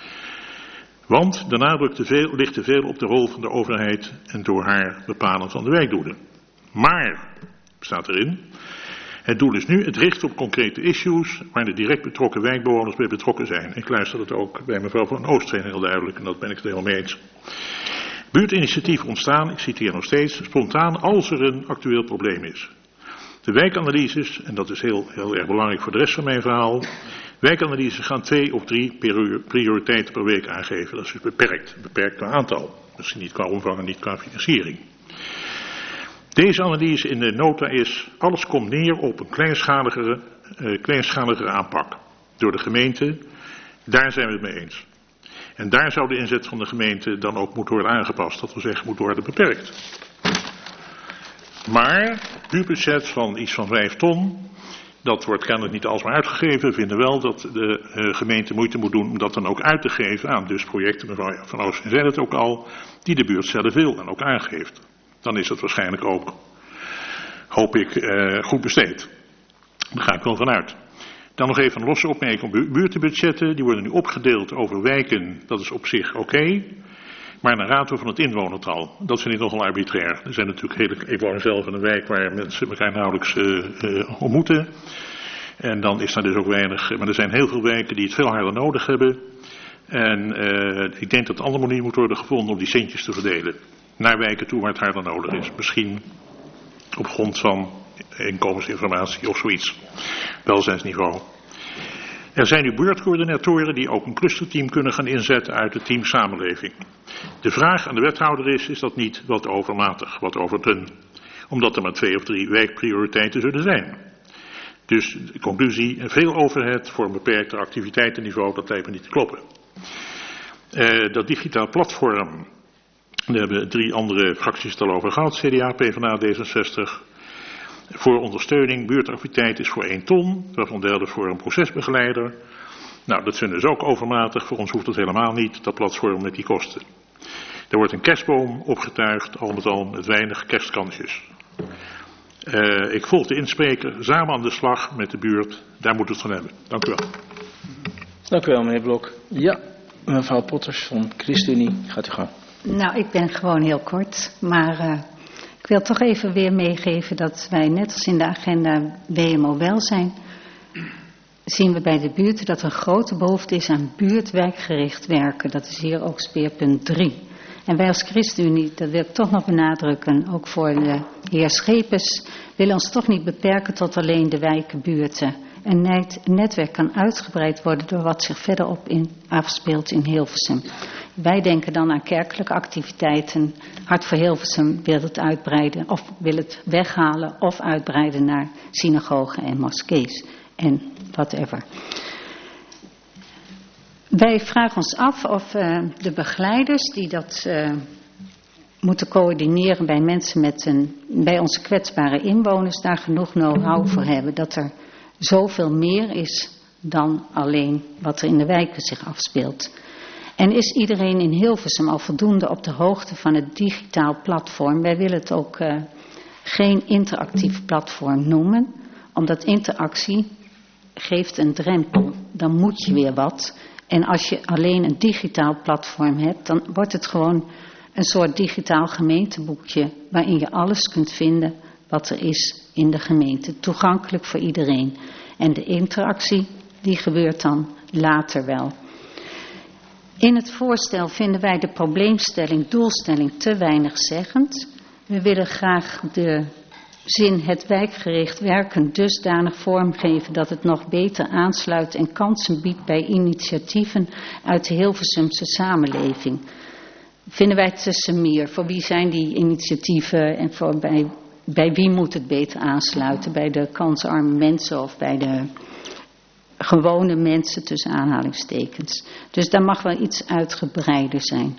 Want de nadruk te veel, ligt te veel op de rol van de overheid en door haar bepalen van de wijkdoelen. Maar, staat erin, het doel is nu het richten op concrete issues waar de direct betrokken wijkbewoners bij betrokken zijn. Ik luister dat ook bij mevrouw Van Oostveen heel duidelijk en dat ben ik het helemaal mee eens. Buurtinitiatieven ontstaan, ik citeer nog steeds, spontaan als er een actueel probleem is. De wijkanalyses, en dat is heel, heel erg belangrijk voor de rest van mijn verhaal, wijkanalyses gaan twee of drie prioriteiten per week aangeven. Dat is dus beperkt, beperkt qua aantal. Misschien niet qua omvang en niet qua financiering. Deze analyse in de nota is, alles komt neer op een kleinschaligere, uh, kleinschaligere aanpak. Door de gemeente, daar zijn we het mee eens. En daar zou de inzet van de gemeente dan ook moeten worden aangepast. Dat wil zeggen, moet worden beperkt. Maar, huurbudget van iets van vijf ton, dat wordt kennelijk niet alsmaar uitgegeven. We vinden wel dat de uh, gemeente moeite moet doen om dat dan ook uit te geven aan dus projecten, mevrouw Van Oostveen zei het ook al, die de buurt zelf wil en ook aangeeft. Dan is dat waarschijnlijk ook, hoop ik, uh, goed besteed. Daar ga ik wel vanuit. Dan nog even een losse opmerking op buurtenbudgetten. Die worden nu opgedeeld over wijken, dat is op zich oké. Okay. Maar naar raad van het inwonertal, dat vind ik nogal arbitrair. Er zijn natuurlijk hele, ik woon zelf in een wijk waar mensen elkaar nauwelijks uh, uh, ontmoeten. En dan is daar dus ook weinig, maar er zijn heel veel wijken die het veel harder nodig hebben. En uh, ik denk dat een andere manier moet worden gevonden om die centjes te verdelen. Naar wijken toe waar het harder nodig is. Misschien op grond van inkomensinformatie of zoiets. Welzijnsniveau. Er zijn nu buurtcoördinatoren die ook een clusterteam kunnen gaan inzetten uit het team samenleving. De vraag aan de wethouder is, is dat niet wat overmatig, wat overdun? Omdat er maar twee of drie wijkprioriteiten zullen zijn. Dus de conclusie, veel overhead voor een beperkter activiteitenniveau, dat lijkt me niet te kloppen. Uh, dat digitaal platform, daar hebben drie andere fracties het al over gehad, C D A, PvdA, D zesenzestig. Voor ondersteuning, buurtactiviteit is voor één ton, waarvan derde voor een procesbegeleider. Nou, dat vinden we dus ook overmatig, voor ons hoeft dat helemaal niet, dat platform met die kosten. Er wordt een kerstboom opgetuigd, al met al met weinig kerstkansjes. Uh, ik volg de inspreker, samen aan de slag met de buurt, daar moet het van hebben. Dank u wel. Dank u wel, meneer Blok. Ja, mevrouw Potters van ChristenUnie, gaat u gang. Nou, ik ben gewoon heel kort, maar uh, ik wil toch even weer meegeven dat wij net als in de agenda W M O welzijn, zien we bij de buurten dat er een grote behoefte is aan buurtwijkgericht werken. Dat is hier ook speerpunt drie. En wij als ChristenUnie, dat wil ik toch nog benadrukken, ook voor de heer Schepers, willen ons toch niet beperken tot alleen de wijkenbuurten. Een net, netwerk kan uitgebreid worden door wat zich verderop in afspeelt in Hilversum. Wij denken dan aan kerkelijke activiteiten. Hart voor Hilversum wil het uitbreiden of wil het weghalen of uitbreiden naar synagogen en moskees en whatever. Wij vragen ons af of uh, de begeleiders die dat uh, moeten coördineren bij mensen met een, bij onze kwetsbare inwoners daar genoeg know-how voor hebben. Dat er zoveel meer is dan alleen wat er in de wijken zich afspeelt. En is iedereen in Hilversum al voldoende op de hoogte van het digitaal platform? Wij willen het ook uh, geen interactief platform noemen, omdat interactie geeft een drempel. Dan moet je weer wat. En als je alleen een digitaal platform hebt, dan wordt het gewoon een soort digitaal gemeenteboekje waarin je alles kunt vinden wat er is in de gemeente. Toegankelijk voor iedereen. En de interactie, die gebeurt dan later wel. In het voorstel vinden wij de probleemstelling, doelstelling te weinig zeggend. We willen graag de zin het wijkgericht werken dusdanig vormgeven dat het nog beter aansluit en kansen biedt bij initiatieven uit de Hilversumse samenleving. Vinden wij te sumier. Voor wie zijn die initiatieven en voor bij, bij wie moet het beter aansluiten? Bij de kansarme mensen of bij de gewone mensen tussen aanhalingstekens. Dus daar mag wel iets uitgebreider zijn.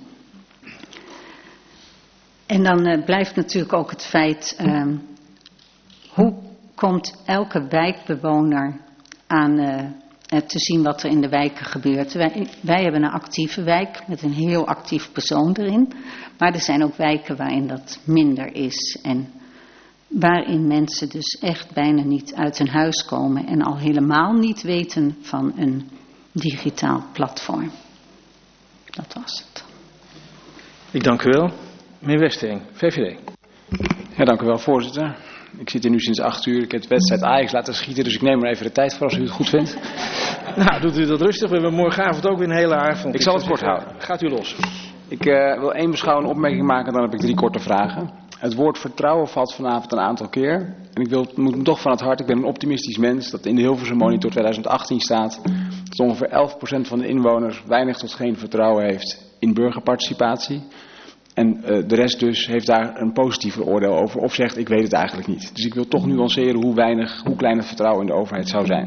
En dan uh, blijft natuurlijk ook het feit, uh, hoe komt elke wijkbewoner aan uh, te zien wat er in de wijken gebeurt. Wij, wij hebben een actieve wijk met een heel actief persoon erin. Maar er zijn ook wijken waarin dat minder is. En waarin mensen dus echt bijna niet uit hun huis komen. En al helemaal niet weten van een digitaal platform. Dat was het. Ik dank u wel. Meneer Westering, V V D. Ja, dank u wel, voorzitter. Ik zit hier nu sinds acht uur. Ik heb de wedstrijd Ajax laten schieten, dus ik neem er even de tijd voor als u het goed vindt. Nou, doet u dat rustig. We hebben morgenavond ook weer een hele avond. Ik zal het kort houden. Gaat u los. Ik uh, wil één beschouwende opmerking maken, dan heb ik drie korte vragen. Het woord vertrouwen valt vanavond een aantal keer. En ik wil, moet me toch van het hart, ik ben een optimistisch mens, dat in de Hilversum Monitor twintig achttien staat dat ongeveer elf procent van de inwoners weinig tot geen vertrouwen heeft in burgerparticipatie. En uh, de rest dus heeft daar een positiever oordeel over of zegt ik weet het eigenlijk niet. Dus ik wil toch nuanceren hoe weinig, hoe klein het vertrouwen in de overheid zou zijn.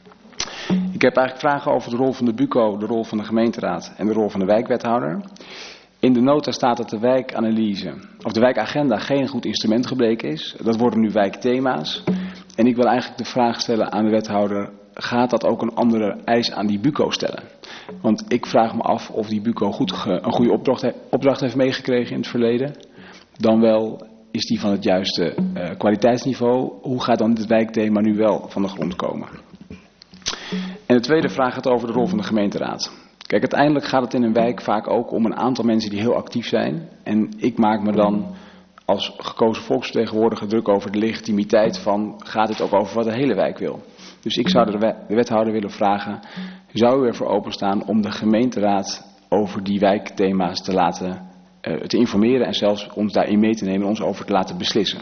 Ik heb eigenlijk vragen over de rol van de BUCO, de rol van de gemeenteraad en de rol van de wijkwethouder. In de nota staat dat de wijkanalyse, of de wijkagenda geen goed instrument gebleken is. Dat worden nu wijkthema's. En ik wil eigenlijk de vraag stellen aan de wethouder, gaat dat ook een andere eis aan die BUCO stellen? Want ik vraag me af of die BUCO goed ge, een goede opdracht, opdracht heeft meegekregen in het verleden. Dan wel is die van het juiste uh, kwaliteitsniveau. Hoe gaat dan dit wijkthema nu wel van de grond komen? En de tweede vraag gaat over de rol van de gemeenteraad. Kijk, uiteindelijk gaat het in een wijk vaak ook om een aantal mensen die heel actief zijn. En ik maak me dan als gekozen volksvertegenwoordiger druk over de legitimiteit van, gaat dit ook over wat de hele wijk wil? Dus ik zou de wethouder willen vragen, zou u ervoor openstaan om de gemeenteraad over die wijkthema's te laten uh, te informeren en zelfs ons daarin mee te nemen en ons over te laten beslissen?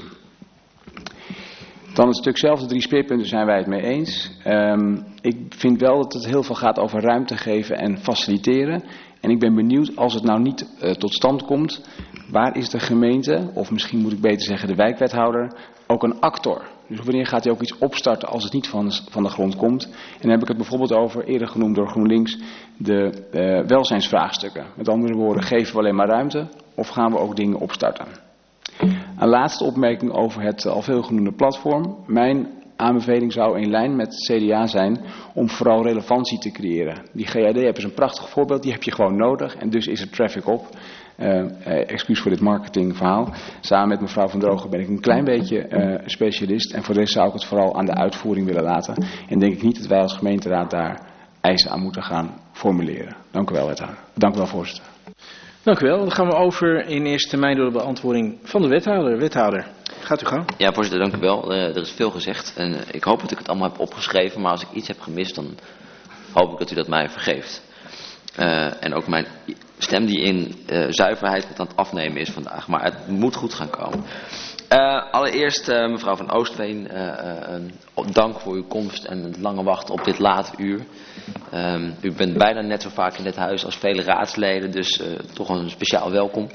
Dan het stuk zelf, de drie speerpunten zijn wij het mee eens. Um, ik vind wel dat het heel veel gaat over ruimte geven en faciliteren. En ik ben benieuwd, als het nou niet uh, tot stand komt, waar is de gemeente, of misschien moet ik beter zeggen de wijkwethouder, ook een actor? Dus wanneer gaat hij ook iets opstarten als het niet van de, van de grond komt? En dan heb ik het bijvoorbeeld over, eerder genoemd door GroenLinks, de uh, welzijnsvraagstukken. Met andere woorden, geven we alleen maar ruimte of gaan we ook dingen opstarten? Een laatste opmerking over het al veel genoemde platform. Mijn aanbeveling zou in lijn met het C D A zijn om vooral relevantie te creëren. Die G A D-app is een prachtig voorbeeld, die heb je gewoon nodig en dus is er traffic op. Uh, uh, excuus voor dit marketingverhaal. Samen met mevrouw Van Drogen ben ik een klein beetje uh, specialist en voor de rest zou ik het vooral aan de uitvoering willen laten. En denk ik niet dat wij als gemeenteraad daar eisen aan moeten gaan formuleren. Dank u wel, wethouder. Dank u wel, voorzitter. Dank u wel. Dan gaan we over in eerste termijn door de beantwoording van de wethouder. Wethouder, gaat u gang. Ja, voorzitter, dank u wel. Uh, er is veel gezegd en uh, ik hoop dat ik het allemaal heb opgeschreven, maar als ik iets heb gemist, dan hoop ik dat u dat mij vergeeft. Uh, en ook mijn stem die in uh, zuiverheid aan het afnemen is vandaag, maar het moet goed gaan komen. Uh, allereerst uh, mevrouw van Oostveen, uh, uh, dank voor uw komst en het lange wachten op dit late uur. Um, u bent bijna net zo vaak in dit huis als vele raadsleden, dus uh, toch een speciaal welkom.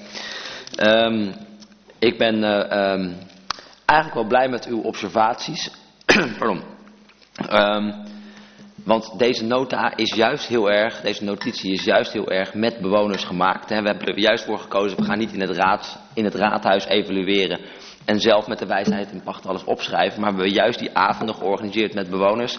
Um, ik ben uh, um, eigenlijk wel blij met uw observaties. Pardon. Um, want deze nota is juist heel erg, deze notitie is juist heel erg met bewoners gemaakt. Hè. We hebben er juist voor gekozen, we gaan niet in het, raad, in het raadhuis evalueren en zelf met de wijsheid in pacht alles opschrijven. Maar we hebben juist die avonden georganiseerd met bewoners.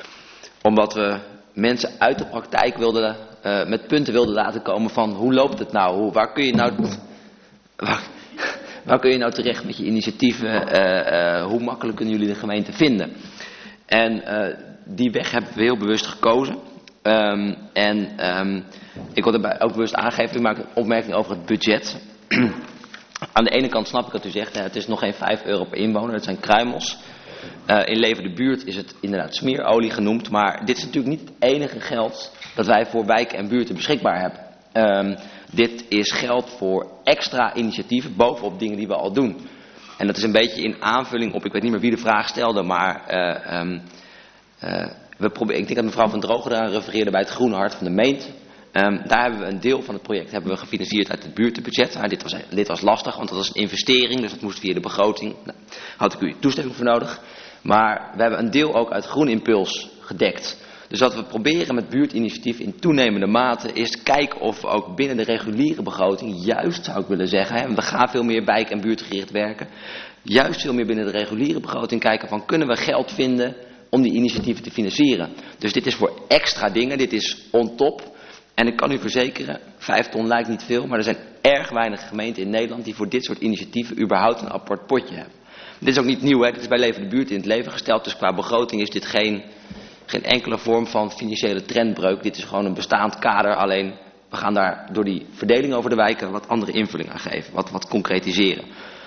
Omdat we mensen uit de praktijk wilden, uh, met punten wilden laten komen van hoe loopt het nou? Hoe, waar kun je nou... Waar, waar kun je nou terecht met je initiatieven? Uh, uh, hoe makkelijk kunnen jullie de gemeente vinden? En uh, die weg hebben we heel bewust gekozen. Um, en um, ik wil daarbij ook bewust aangeven, u maakt een opmerking over het budget. Aan de ene kant snap ik wat u zegt, hè, het is nog geen vijf euro per inwoner, het zijn kruimels. Uh, in Leven de Buurt is het inderdaad smeerolie genoemd, maar dit is natuurlijk niet het enige geld dat wij voor wijken en buurten beschikbaar hebben. Um, dit is geld voor extra initiatieven bovenop dingen die we al doen. En dat is een beetje in aanvulling op, ik weet niet meer wie de vraag stelde, maar uh, um, uh, we proberen, ik denk dat mevrouw Van Drogen eraan refereerde bij het Groene Hart van de Meent. Um, daar hebben we een deel van het project hebben we gefinancierd uit het buurtenbudget. Nou, dit, was, dit was lastig, want dat was een investering, dus dat moest via de begroting. Nou, had ik u toestemming voor nodig. Maar we hebben een deel ook uit Groen Impuls gedekt. Dus wat we proberen met buurtinitiatief in toenemende mate is kijken of we ook binnen de reguliere begroting, juist zou ik willen zeggen, hè, we gaan veel meer wijk- en buurtgericht werken, juist veel meer binnen de reguliere begroting kijken van kunnen we geld vinden om die initiatieven te financieren. Dus dit is voor extra dingen, dit is on top. En ik kan u verzekeren, vijf ton lijkt niet veel, maar er zijn erg weinig gemeenten in Nederland die voor dit soort initiatieven überhaupt een apart potje hebben. Dit is ook niet nieuw, hè? Dit is bij Leven de Buurt in het leven gesteld, dus qua begroting is dit geen, geen enkele vorm van financiële trendbreuk. Dit is gewoon een bestaand kader, alleen we gaan daar door die verdeling over de wijken wat andere invulling aan geven, wat, wat concretiseren.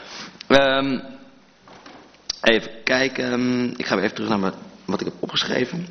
Um, even kijken, ik ga weer even terug naar mijn, wat ik heb opgeschreven.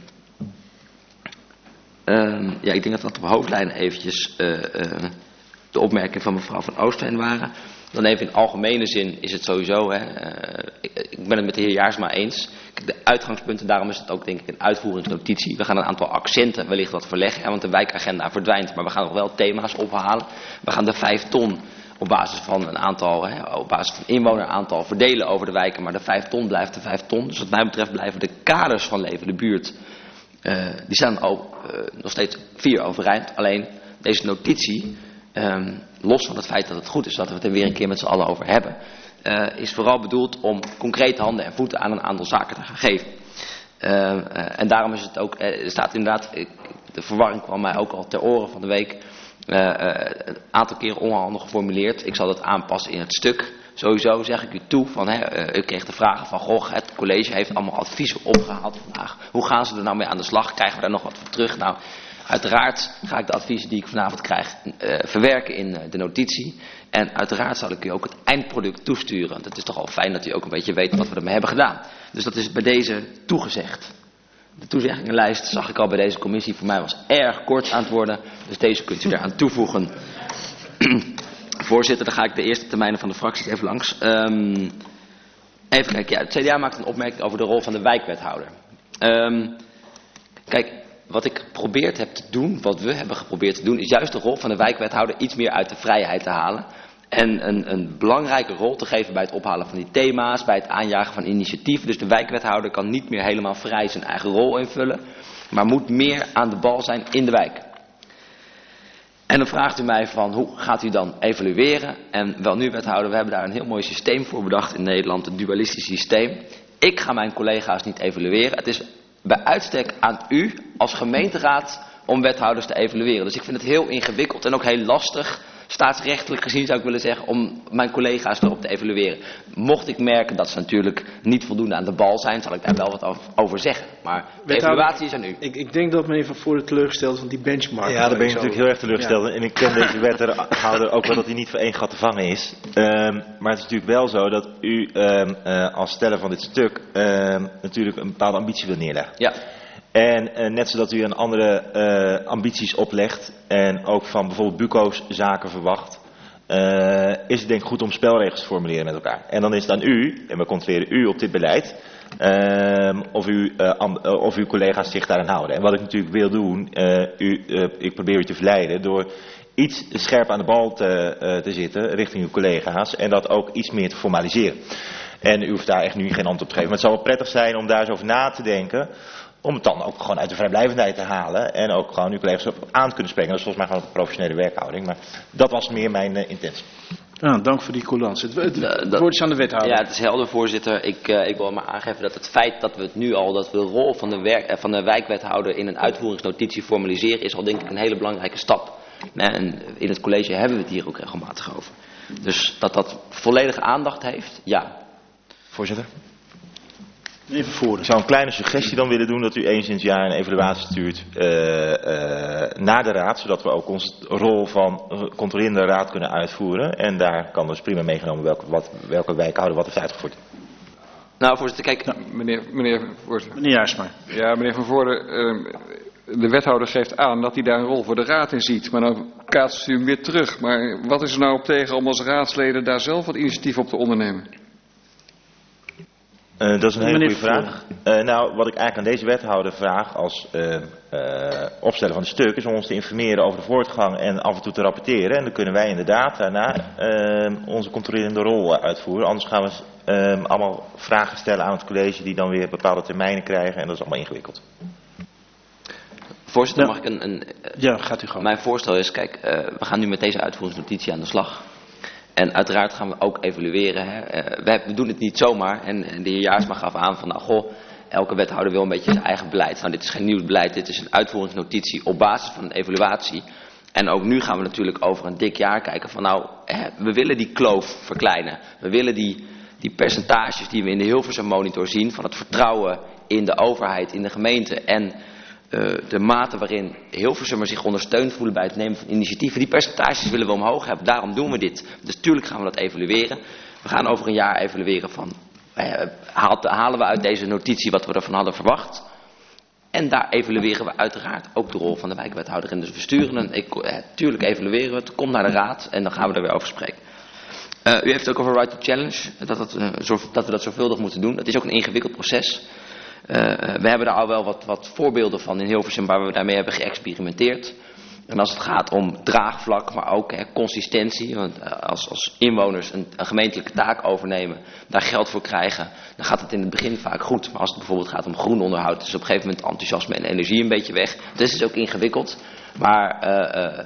Um, ja, ik denk dat dat op hoofdlijnen eventjes uh, uh, de opmerkingen van mevrouw Van Oostveen waren. Dan even in algemene zin is het sowieso, hè, uh, ik, ik ben het met de heer Jaarsma eens. Kijk, de uitgangspunten, daarom is het ook denk ik een uitvoeringsnotitie. We gaan een aantal accenten wellicht wat verleggen, hè, want de wijkagenda verdwijnt. Maar we gaan nog wel thema's ophalen. We gaan de vijf ton op basis van een aantal, hè, op basis van inwoneraantal verdelen over de wijken. Maar de vijf ton blijft de vijf ton. Dus wat mij betreft blijven de kaders van Leven de Buurt, uh, die staan al uh, nog steeds vier overeind. Alleen deze notitie, Um, los van het feit dat het goed is dat we het er weer een keer met z'n allen over hebben, uh, is vooral bedoeld om concrete handen en voeten aan een aantal zaken te gaan geven. Uh, uh, en daarom is het ook, uh, er staat inderdaad, ik, de verwarring kwam mij ook al ter oren van de week, uh, uh, een aantal keren onhandig geformuleerd. Ik zal dat aanpassen in het stuk. Sowieso zeg ik u toe, van, hè, uh, u kreeg de vragen van, goh, het college heeft allemaal adviezen opgehaald vandaag. Hoe gaan ze er nou mee aan de slag? Krijgen we daar nog wat voor terug? Nou, uiteraard ga ik de adviezen die ik vanavond krijg uh, verwerken in uh, de notitie. En uiteraard zal ik u ook het eindproduct toesturen. Het is toch al fijn dat u ook een beetje weet wat we ermee hebben gedaan. Dus dat is bij deze toegezegd. De toezeggingenlijst zag ik al bij deze commissie. Voor mij was erg kort aan het worden. Dus deze kunt u eraan toevoegen. Voorzitter, dan ga ik de eerste termijnen van de fracties even langs. Um, even kijken. Ja, het C D A maakt een opmerking over de rol van de wijkwethouder. Um, kijk... Wat ik geprobeerd heb te doen, wat we hebben geprobeerd te doen, is juist de rol van de wijkwethouder iets meer uit de vrijheid te halen. En een, een belangrijke rol te geven bij het ophalen van die thema's, bij het aanjagen van initiatieven. Dus de wijkwethouder kan niet meer helemaal vrij zijn eigen rol invullen, maar moet meer aan de bal zijn in de wijk. En dan vraagt u mij van, hoe gaat u dan evalueren? En wel nu, wethouder, we hebben daar een heel mooi systeem voor bedacht in Nederland, een dualistisch systeem. Ik ga mijn collega's niet evalueren. Het is bij uitstek aan u als gemeenteraad om wethouders te evalueren. Dus ik vind het heel ingewikkeld en ook heel lastig, staatsrechtelijk gezien zou ik willen zeggen, om mijn collega's erop te evalueren. Mocht ik merken dat ze natuurlijk niet voldoende aan de bal zijn, zal ik daar wel wat over zeggen. Maar de evaluatie is aan u. Ik, ik denk dat meneer Van Voorde teleurgesteld is van die benchmark. Ja, daar ben je natuurlijk heel erg teleurgesteld. Ja. En ik ken deze wethouder ook wel dat hij niet voor één gat te vangen is. Um, maar het is natuurlijk wel zo dat u um, uh, als steller van dit stuk um, natuurlijk een bepaalde ambitie wil neerleggen. Ja. En uh, net zodat u een andere uh, ambities oplegt en ook van bijvoorbeeld buco's zaken verwacht, uh, is het denk ik goed om spelregels te formuleren met elkaar. En dan is het aan u, en we controleren u op dit beleid, uh, of, u, uh, an, uh, of uw collega's zich daaraan houden. En wat ik natuurlijk wil doen, uh, u, uh, ik probeer u te verleiden door iets scherp aan de bal te, uh, te zitten richting uw collega's en dat ook iets meer te formaliseren. En u hoeft daar echt nu geen antwoord op te geven. Maar het zou wel prettig zijn om daar eens over na te denken. Om het dan ook gewoon uit de vrijblijvendheid te halen. En ook gewoon uw collega's op aan te kunnen spreken. Dat is volgens mij gewoon een professionele werkhouding. Maar dat was meer mijn uh, intentie. Ja, dank voor die coulance. Het, het, het uh, woord is aan de wethouder. Ja, het is helder, voorzitter. Ik, uh, ik wil maar aangeven dat het feit dat we het nu al, dat we de rol van de, werk, uh, van de wijkwethouder in een uitvoeringsnotitie formaliseren, is al denk ik een hele belangrijke stap. En in het college hebben we het hier ook regelmatig over. Dus dat dat volledige aandacht heeft, ja. Voorzitter. Even voor. Ik zou een kleine suggestie dan willen doen dat u eens in het jaar een evaluatie stuurt uh, uh, naar de raad, zodat we ook onze rol van controlerende raad kunnen uitvoeren. En daar kan dus prima meegenomen welke, wat, welke wijkhouder wat heeft uitgevoerd. Nou, voorzitter, kijk. Nou, meneer, meneer, voorzitter. Meneer Jaarsma. Ja, meneer Van Voorde, uh, de wethouder geeft aan dat hij daar een rol voor de raad in ziet. Maar dan kaatst u hem weer terug. Maar wat is er nou op tegen om als raadsleden daar zelf wat initiatief op te ondernemen? Uh, dat is een hele goede vraag. Uh, nou, wat ik eigenlijk aan deze wethouder vraag als uh, uh, opsteller van het stuk is om ons te informeren over de voortgang en af en toe te rapporteren. En dan kunnen wij inderdaad daarna uh, onze controlerende rol uitvoeren. Anders gaan we uh, allemaal vragen stellen aan het college die dan weer bepaalde termijnen krijgen en dat is allemaal ingewikkeld. Voorzitter, mag ik een... een ja, gaat u gewoon. Mijn voorstel is, kijk, uh, we gaan nu met deze uitvoeringsnotitie aan de slag. En uiteraard gaan we ook evalueren. Hè. Uh, we, we doen het niet zomaar. En, en de heer Jaarsma gaf aan van, nou goh, elke wethouder wil een beetje zijn eigen beleid. Nou, dit is geen nieuw beleid, dit is een uitvoeringsnotitie op basis van een evaluatie. En ook nu gaan we natuurlijk over een dik jaar kijken van, nou, hè, we willen die kloof verkleinen. We willen die, die percentages die we in de Hilversum monitor zien van het vertrouwen in de overheid, in de gemeente en Uh, de mate waarin Hilversummers zich ondersteund voelen bij het nemen van initiatieven. Die percentages willen we omhoog hebben. Daarom doen we dit. Dus tuurlijk gaan we dat evalueren. We gaan over een jaar evalueren van uh, halen we uit deze notitie wat we ervan hadden verwacht. En daar evalueren we uiteraard ook de rol van de wijkwethouder in. Dus we sturen een, ik, uh, tuurlijk evalueren we het. Komt naar de raad en dan gaan we er weer over spreken. Uh, u heeft ook over right to challenge. Dat, dat, uh, zo, dat we dat zorgvuldig moeten doen. Dat is ook een ingewikkeld proces. Uh, we hebben daar al wel wat, wat voorbeelden van in Hilversum waar we daarmee hebben geëxperimenteerd. En als het gaat om draagvlak, maar ook hè, consistentie. Want uh, als, als inwoners een, een gemeentelijke taak overnemen, daar geld voor krijgen, dan gaat het in het begin vaak goed. Maar als het bijvoorbeeld gaat om groen onderhoud, is op een gegeven moment enthousiasme en energie een beetje weg. Dus het is ook ingewikkeld. Maar uh, uh,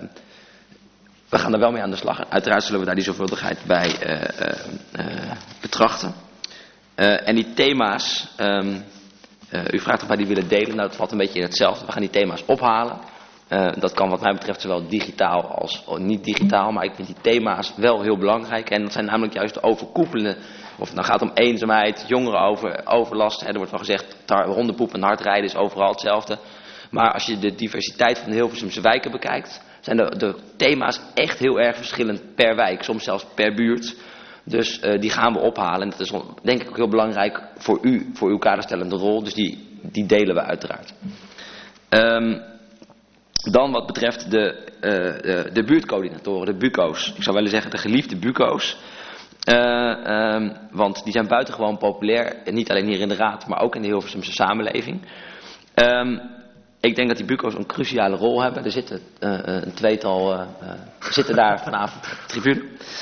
we gaan er wel mee aan de slag. Uiteraard zullen we daar die zorgvuldigheid bij uh, uh, uh, betrachten. Uh, en die thema's... Um, Uh, u vraagt of wij die willen delen. Nou, het valt een beetje in hetzelfde. We gaan die thema's ophalen. Uh, dat kan wat mij betreft zowel digitaal als niet digitaal. Maar ik vind die thema's wel heel belangrijk. En dat zijn namelijk juist de overkoepelende. Of het nou gaat om eenzaamheid, jongeren over, overlast. Hè, er wordt wel gezegd, hondenpoep en hardrijden is overal hetzelfde. Maar als je de diversiteit van de Hilversumse wijken bekijkt, zijn de, de thema's echt heel erg verschillend per wijk. Soms zelfs per buurt. Dus uh, die gaan we ophalen. En dat is denk ik ook heel belangrijk voor u, voor uw kaderstellende rol. Dus die, die delen we uiteraard. Um, dan wat betreft de, uh, de, de buurtcoördinatoren, de buco's. Ik zou willen zeggen de geliefde buco's. Uh, um, want die zijn buitengewoon populair. Niet alleen hier in de raad, maar ook in de Hilversumse samenleving. Um, ik denk dat die buco's een cruciale rol hebben. Er zitten uh, een tweetal uh, uh, zitten daar vanavond op de tribune.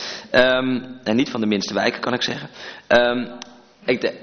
Um, en niet van de minste wijken, kan ik zeggen. Um, ik, de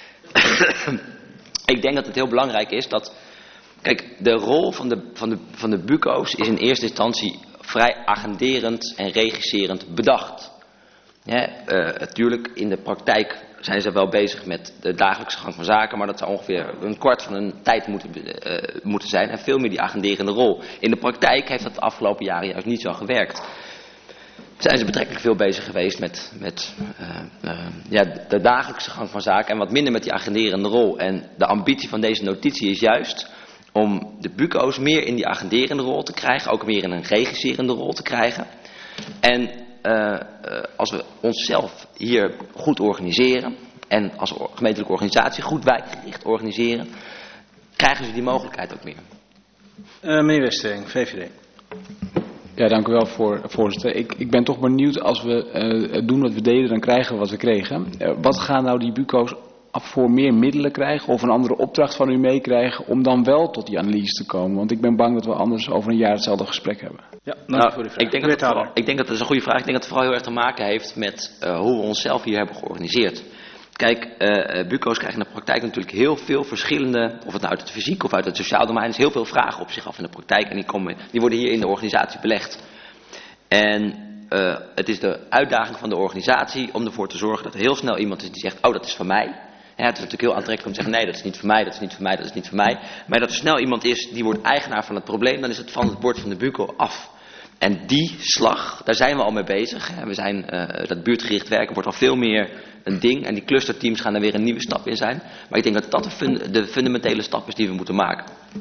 ik denk dat het heel belangrijk is dat... Kijk, de rol van de, van de, van de buco's is in eerste instantie vrij agenderend en regisserend bedacht. Ja, uh, natuurlijk, in de praktijk zijn ze wel bezig met de dagelijkse gang van zaken, maar dat zou ongeveer een kwart van hun tijd moeten, uh, moeten zijn. En veel meer die agenderende rol. In de praktijk heeft dat de afgelopen jaren juist niet zo gewerkt. Zijn ze betrekkelijk veel bezig geweest met, met uh, uh, ja, de dagelijkse gang van zaken en wat minder met die agenderende rol. En de ambitie van deze notitie is juist om de buco's meer in die agenderende rol te krijgen, ook meer in een regisserende rol te krijgen. En uh, uh, als we onszelf hier goed organiseren en als gemeentelijke organisatie goed wijkgericht organiseren, krijgen ze die mogelijkheid ook meer. Uh, meneer Westering, V V D. Ja, dank u wel, voor, voorzitter. Ik, ik ben toch benieuwd, als we uh, doen wat we deden, dan krijgen we wat we kregen. Uh, wat gaan nou die buco's voor meer middelen krijgen of een andere opdracht van u meekrijgen om dan wel tot die analyse te komen? Want ik ben bang dat we anders over een jaar hetzelfde gesprek hebben. Ja, nou, voor de vraag. Ik, denk dat het vooral, ik denk dat dat is een goede vraag. Ik denk dat het vooral heel erg te maken heeft met uh, hoe we onszelf hier hebben georganiseerd. Kijk, uh, buco's krijgen in de praktijk natuurlijk heel veel verschillende, of het nou uit het fysiek of uit het sociaal domein is, heel veel vragen op zich af in de praktijk. En die, komen, die worden hier in de organisatie belegd. En uh, het is de uitdaging van de organisatie om ervoor te zorgen dat er heel snel iemand is die zegt, oh, dat is van mij. Ja, het is natuurlijk heel aantrekkelijk om te zeggen, nee, dat is niet voor mij, dat is niet voor mij, dat is niet voor mij. Maar dat er snel iemand is die wordt eigenaar van het probleem, dan is het van het bord van de buco af. En die slag, daar zijn we al mee bezig. We zijn, uh, dat buurtgericht werken wordt al veel meer een ding. En die clusterteams gaan er weer een nieuwe stap in zijn. Maar ik denk dat dat de, fund- de fundamentele stap is die we moeten maken.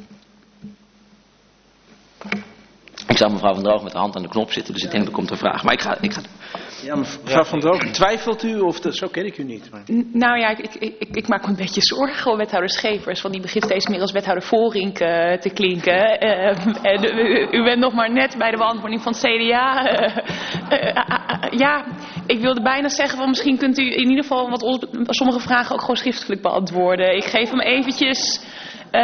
Ik zag mevrouw Van Droog met de hand aan de knop zitten, dus ik denk dat er komt een vraag. Maar ik ga... Ik ga... Ja, mevrouw Van Droog, twijfelt u of dat, zo ken ik u niet. Maar... Nou ja, ik, ik, ik, ik maak me een beetje zorgen om wethouder Schepers. Want die begint steeds meer als wethouder Volrink uh, te klinken. Uh, en, uh, u bent nog maar net bij de beantwoording van het C D A. Uh, uh, uh, uh, ja, ik wilde bijna zeggen, van misschien kunt u in ieder geval wat ons, sommige vragen ook gewoon schriftelijk beantwoorden. Ik geef hem eventjes... Uh,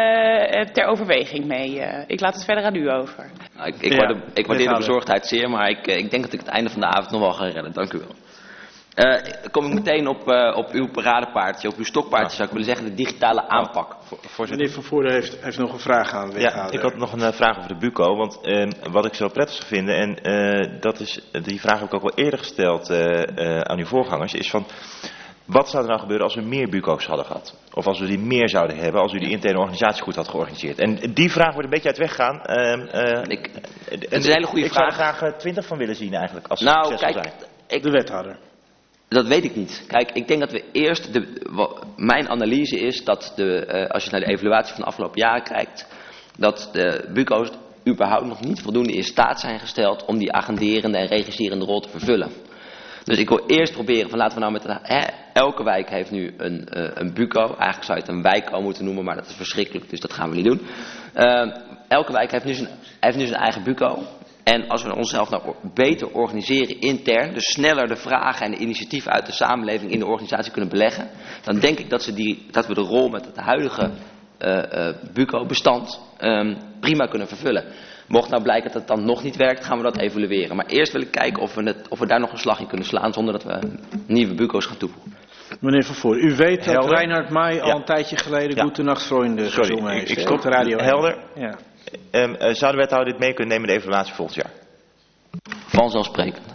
ter overweging mee. Uh, ik laat het verder aan u over. Nou, ik, ik, ja, waarde, ik waardeer de bezorgdheid zeer, maar ik, ik denk dat ik het einde van de avond nog wel ga redden. Dank u wel. Uh, kom ik meteen op, uh, op uw paradepaardje, op uw stokpaardje, ja. zou ik willen zeggen, de digitale aanpak. Voor, Meneer Van Voorde heeft, heeft nog een vraag aan de Ja, ik had nog een uh, vraag over de buco, want uh, wat ik zo prettig zou vinden, en uh, dat is, die vraag heb ik ook al eerder gesteld uh, uh, aan uw voorgangers, is van... Wat zou er nou gebeuren als we meer buco's hadden gehad? Of als we die meer zouden hebben, als u die interne organisatie goed had georganiseerd? En die vraag wordt een beetje uit weg gaan. Uh, uh, ik, het is een hele goede ik vraag. Ik zou er graag twintig van willen zien eigenlijk, als nou, succesvol kijk, zijn. Ik, de wethouder. Dat weet ik niet. Kijk, ik denk dat we eerst... De, wat, mijn analyse is dat de, uh, als je naar de evaluatie van de afgelopen jaren kijkt, dat de buco's überhaupt nog niet voldoende in staat zijn gesteld om die agenderende en regisserende rol te vervullen. Dus ik wil eerst proberen van laten we nou met een, hè, elke wijk heeft nu een, uh, een buco. Eigenlijk zou je het een wijko moeten noemen, maar dat is verschrikkelijk, dus dat gaan we niet doen. Uh, elke wijk heeft nu, zijn, heeft nu zijn eigen buco. En als we onszelf nou beter organiseren intern, dus sneller de vragen en de initiatieven uit de samenleving in de organisatie kunnen beleggen, dan denk ik dat, ze die, dat we de rol met het huidige uh, uh, buco-bestand um, prima kunnen vervullen. Mocht nou blijken dat het dan nog niet werkt, gaan we dat evalueren. Maar eerst wil ik kijken of we, het, of we daar nog een slag in kunnen slaan zonder dat we nieuwe buco's gaan toevoegen. Meneer Van Voorde, u weet Helder. dat Reinhard Mai al ja. een tijdje geleden ja. Goedenacht Vrienden gezongen heeft. Ik, ik stop de radio. Helder. Ja. Um, uh, zou de wethouder dit mee kunnen nemen in de evaluatie volgend jaar? Vanzelfsprekend.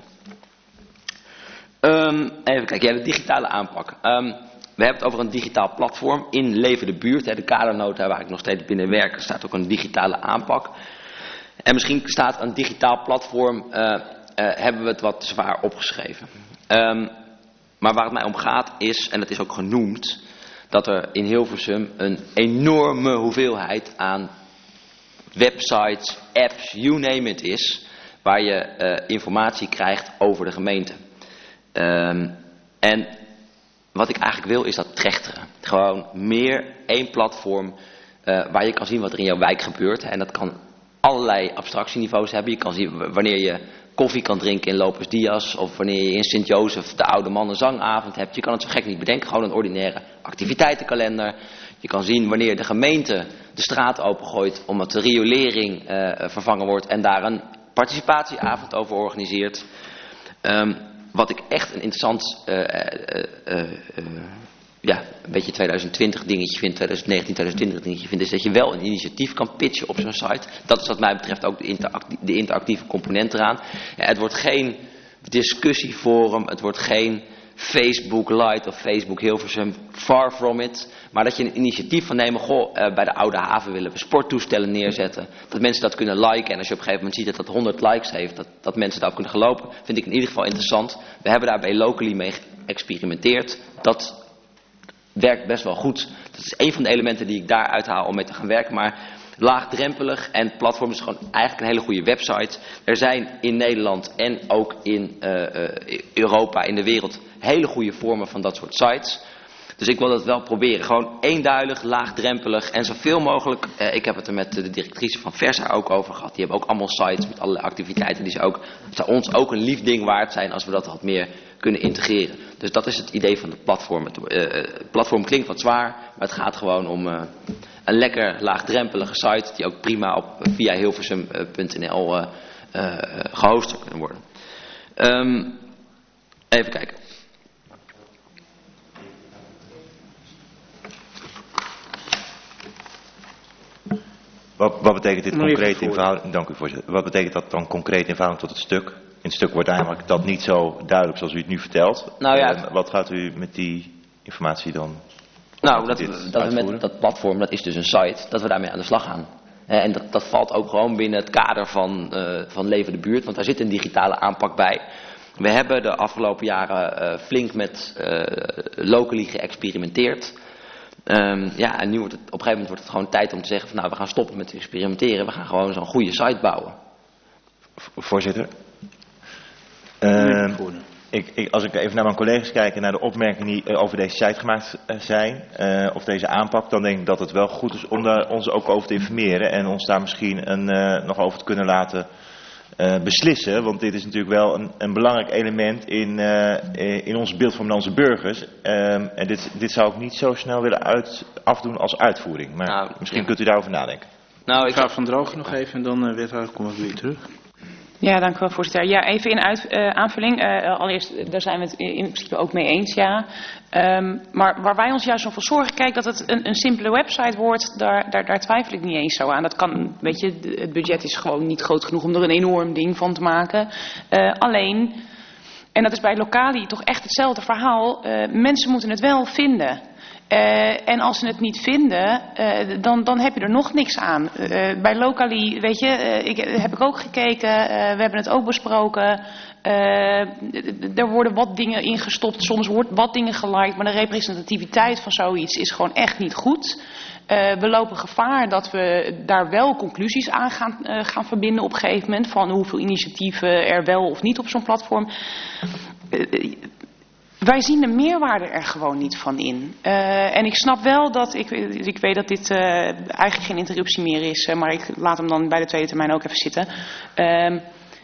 Um, even kijken, ja, de digitale aanpak. Um, we hebben het over een digitaal platform in Leven de Buurt. Hè, de kadernota waar ik nog steeds binnen werk, staat ook een digitale aanpak. En misschien staat een digitaal platform, uh, uh, hebben we het wat zwaar opgeschreven. Um, maar waar het mij om gaat is, en dat is ook genoemd, dat er in Hilversum een enorme hoeveelheid aan websites, apps, you name it is, waar je uh, informatie krijgt over de gemeente. Um, en wat ik eigenlijk wil is dat trechteren. Gewoon meer één platform uh, waar je kan zien wat er in jouw wijk gebeurt. En dat kan allerlei abstractieniveaus hebben. Je kan zien wanneer je koffie kan drinken in Lopez Diaz, of wanneer je in Sint-Jozef de oude mannen zangavond hebt. Je kan het zo gek niet bedenken, gewoon een ordinaire activiteitenkalender. Je kan zien wanneer de gemeente de straat opengooit omdat de riolering uh, vervangen wordt en daar een participatieavond over organiseert. Um, wat ik echt een interessant uh, uh, uh, uh, ja, een beetje twintig twintig dingetje vind, twintig negentien, twintig twintig dingetje vind, is dat je wel een initiatief kan pitchen op zo'n site. Dat is wat mij betreft ook de, interactie, de interactieve component eraan. Ja, het wordt geen discussieforum, het wordt geen Facebook Lite of Facebook Hilversum, far from it. Maar dat je een initiatief van nemen, goh, uh, bij de Oude Haven willen we sporttoestellen neerzetten. Dat mensen dat kunnen liken en als je op een gegeven moment ziet dat dat honderd likes heeft, dat, dat mensen daarop kunnen gelopen, vind ik in ieder geval interessant. We hebben daarbij locally mee geëxperimenteerd. Dat werkt best wel goed. Dat is een van de elementen die ik daar uithaal om mee te gaan werken. Maar laagdrempelig en het platform is gewoon eigenlijk een hele goede website. Er zijn in Nederland en ook in uh, uh, Europa, in de wereld, hele goede vormen van dat soort sites. Dus ik wil dat wel proberen. Gewoon eenduidig, laagdrempelig en zoveel mogelijk. Uh, ik heb het er met de directrice van Versa ook over gehad. Die hebben ook allemaal sites met allerlei activiteiten. Die ze ook, het zou ons ook een lief ding waard zijn als we dat wat meer kunnen integreren. Dus dat is het idee van het platform. Het uh, platform klinkt wat zwaar, maar het gaat gewoon om uh, een lekker laagdrempelige site die ook prima op via hilversum punt n l uh, uh, gehost zou kunnen worden. Um, even kijken. Wat, wat betekent dit concreet in verhouding? Dank u, voorzitter. Wat betekent dat dan concreet in verhouding tot het stuk? In het stuk wordt eigenlijk dat niet zo duidelijk zoals u het nu vertelt. Nou ja, uh, wat gaat u met die informatie dan? Nou, dat, dat we met dat platform, dat is dus een site, dat we daarmee aan de slag gaan. En dat, dat valt ook gewoon binnen het kader van, uh, van Leven de Buurt, want daar zit een digitale aanpak bij. We hebben de afgelopen jaren uh, flink met uh, locally geëxperimenteerd. Um, ja, en nu wordt het, op een gegeven moment wordt het gewoon tijd om te zeggen van nou, we gaan stoppen met experimenteren. We gaan gewoon zo'n goede site bouwen. Voorzitter. Uh, ik, ik, als ik even naar mijn collega's kijk en naar de opmerkingen die uh, over deze site gemaakt uh, zijn, uh, of deze aanpak, dan denk ik dat het wel goed is om daar ons ook over te informeren en ons daar misschien een, uh, nog over te kunnen laten uh, beslissen. Want dit is natuurlijk wel een, een belangrijk element in, uh, in ons beeld van onze burgers. Um, en dit, dit zou ik niet zo snel willen uit, afdoen als uitvoering. Maar nou, misschien ja. kunt u daarover nadenken. Nou, ik ga Van Drogen nog even en dan uh, wethouder kom ik weer terug. Ja, dank u wel, voorzitter. Ja, even in uit, uh, aanvulling. Uh, allereerst, daar zijn we het in principe ook mee eens, ja. Um, maar waar wij ons juist over zorgen, kijk, dat het een, een simpele website wordt, daar, daar, daar twijfel ik niet eens zo aan. Dat kan, weet je, het budget is gewoon niet groot genoeg om er een enorm ding van te maken. Uh, alleen, en dat is bij Localie toch echt hetzelfde verhaal, uh, mensen moeten het wel vinden. Uh, en als ze het niet vinden, uh, dan, dan heb je er nog niks aan. Uh, bij Localie, weet je, uh, ik, heb ik ook gekeken, uh, we hebben het ook besproken. Uh, er worden wat dingen ingestopt, soms wordt wat dingen geliked, maar de representativiteit van zoiets is gewoon echt niet goed. Uh, we lopen gevaar dat we daar wel conclusies aan gaan, uh, gaan verbinden op een gegeven moment, van hoeveel initiatieven er wel of niet op zo'n platform. Uh, Wij zien de meerwaarde er gewoon niet van in. Uh, en ik snap wel dat, ik, ik weet dat dit uh, eigenlijk geen interruptie meer is, uh, maar ik laat hem dan bij de tweede termijn ook even zitten. Uh,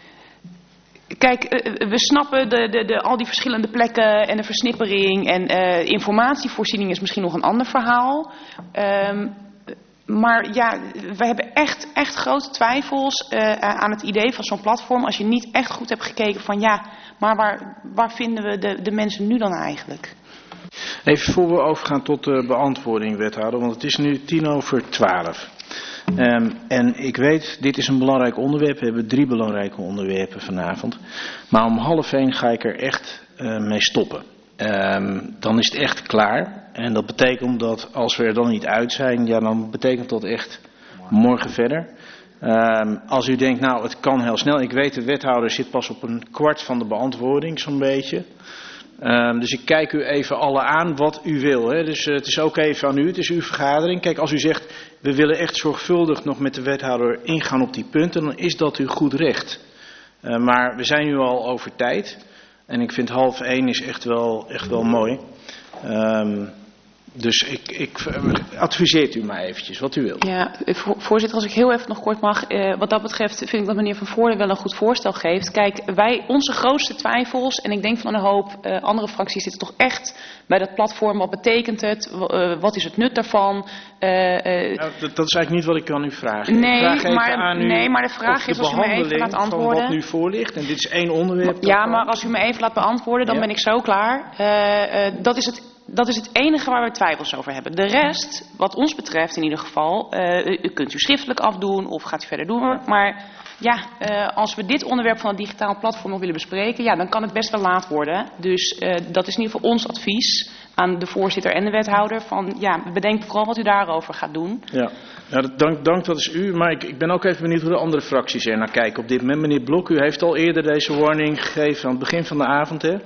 kijk, uh, we snappen de, de, de, al die verschillende plekken en de versnippering en uh, informatievoorziening is misschien nog een ander verhaal. Uh, Maar ja, we hebben echt, echt grote twijfels uh, aan het idee van zo'n platform. Als je niet echt goed hebt gekeken van ja, maar waar, waar vinden we de, de mensen nu dan eigenlijk? Even voor we overgaan tot de beantwoording, wethouder. Want het is nu tien over twaalf. Um, en ik weet, dit is een belangrijk onderwerp. We hebben drie belangrijke onderwerpen vanavond. Maar om half één ga ik er echt uh, mee stoppen. Um, dan is het echt klaar. En dat betekent dat als we er dan niet uit zijn, ja, dan betekent dat echt morgen verder. Um, als u denkt, nou, het kan heel snel. Ik weet, de wethouder zit pas op een kwart van de beantwoording, zo'n beetje. Um, dus ik kijk u even alle aan wat u wil. Hè. Dus uh, het is ook even aan u, het is uw vergadering. Kijk, als u zegt, we willen echt zorgvuldig nog met de wethouder ingaan op die punten, dan is dat uw goed recht. Uh, maar we zijn nu al over tijd. En ik vind half één is echt wel, echt wel mooi. Um, dus ik, ik adviseert u maar eventjes wat u wilt. Ja, voorzitter, als ik heel even nog kort mag. Eh, wat dat betreft vind ik dat meneer Van Voorde wel een goed voorstel geeft. Kijk, wij, onze grootste twijfels, en ik denk van een hoop uh, andere fracties zitten toch echt bij dat platform. Wat betekent het? Uh, wat is het nut daarvan? Uh, uh, nou, dat, dat is eigenlijk niet wat ik aan u vraag. Nee, ik vraag maar, aan u nee, maar de vraag is, als u me even laat antwoorden. Wat nu voor ligt, en dit is één onderwerp. Ja, maar als u me even laat beantwoorden, dan ja. ben ik zo klaar. Uh, uh, dat is het. Dat is het enige waar we twijfels over hebben. De rest, wat ons betreft in ieder geval, uh, u kunt u schriftelijk afdoen of gaat u verder doen. Maar ja, uh, als we dit onderwerp van het digitaal platform nog willen bespreken, ja, dan kan het best wel laat worden. Dus uh, dat is in ieder geval ons advies aan de voorzitter en de wethouder. Van ja, bedenk vooral wat u daarover gaat doen. Ja, ja dat, dank, dank, dat is u. Maar ik, ik ben ook even benieuwd hoe de andere fracties er naar kijken op dit moment. Meneer Blok, u heeft al eerder deze warning gegeven aan het begin van de avond, hè?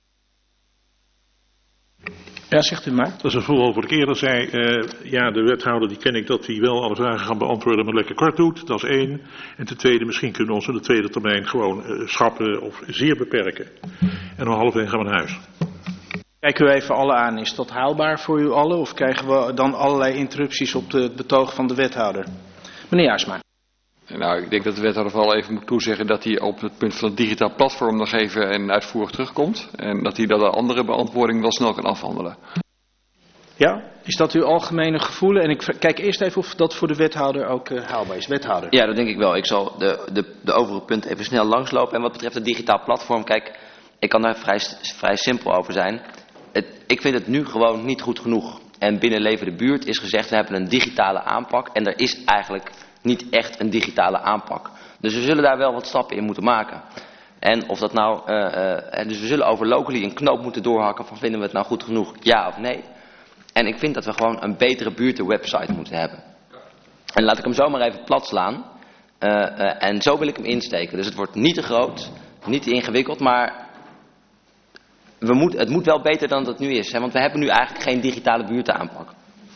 Ja, zegt u maar. Dat is een vooral wat ik eerder zei. Uh, ja, de wethouder, die ken ik dat hij wel alle vragen gaat beantwoorden, maar lekker kort doet. Dat is één. En ten tweede, misschien kunnen we ons in de tweede termijn gewoon uh, schrappen of zeer beperken. En om half één gaan we naar huis. Kijken we even alle aan. Is dat haalbaar voor u allen? Of krijgen we dan allerlei interrupties op de, het betoog van de wethouder? Meneer Jaarsma. Nou, ik denk dat de wethouder vooral even moet toezeggen dat hij op het punt van het digitaal platform nog even en uitvoerig terugkomt. En dat hij dat de andere beantwoording wel snel kan afhandelen. Ja, is dat uw algemene gevoel? En ik kijk eerst even of dat voor de wethouder ook uh, haalbaar is. Wethouder. Ja, dat denk ik wel. Ik zal de, de, de overige punten even snel langslopen. En wat betreft het digitaal platform, kijk, ik kan daar vrij, vrij simpel over zijn. Het, ik vind het nu gewoon niet goed genoeg. En binnen Leven de Buurt is gezegd, we hebben een digitale aanpak. En er is eigenlijk niet echt een digitale aanpak. Dus we zullen daar wel wat stappen in moeten maken. En of dat nou, uh, uh, dus we zullen over locally een knoop moeten doorhakken van vinden we het nou goed genoeg, ja of nee. En ik vind dat we gewoon een betere buurtenwebsite moeten hebben. En laat ik hem zomaar even plat slaan. Uh, uh, en zo wil ik hem insteken. Dus het wordt niet te groot, niet te ingewikkeld, maar we moet, het moet wel beter dan het nu is. Hè? Want we hebben nu eigenlijk geen digitale buurtenaanpak.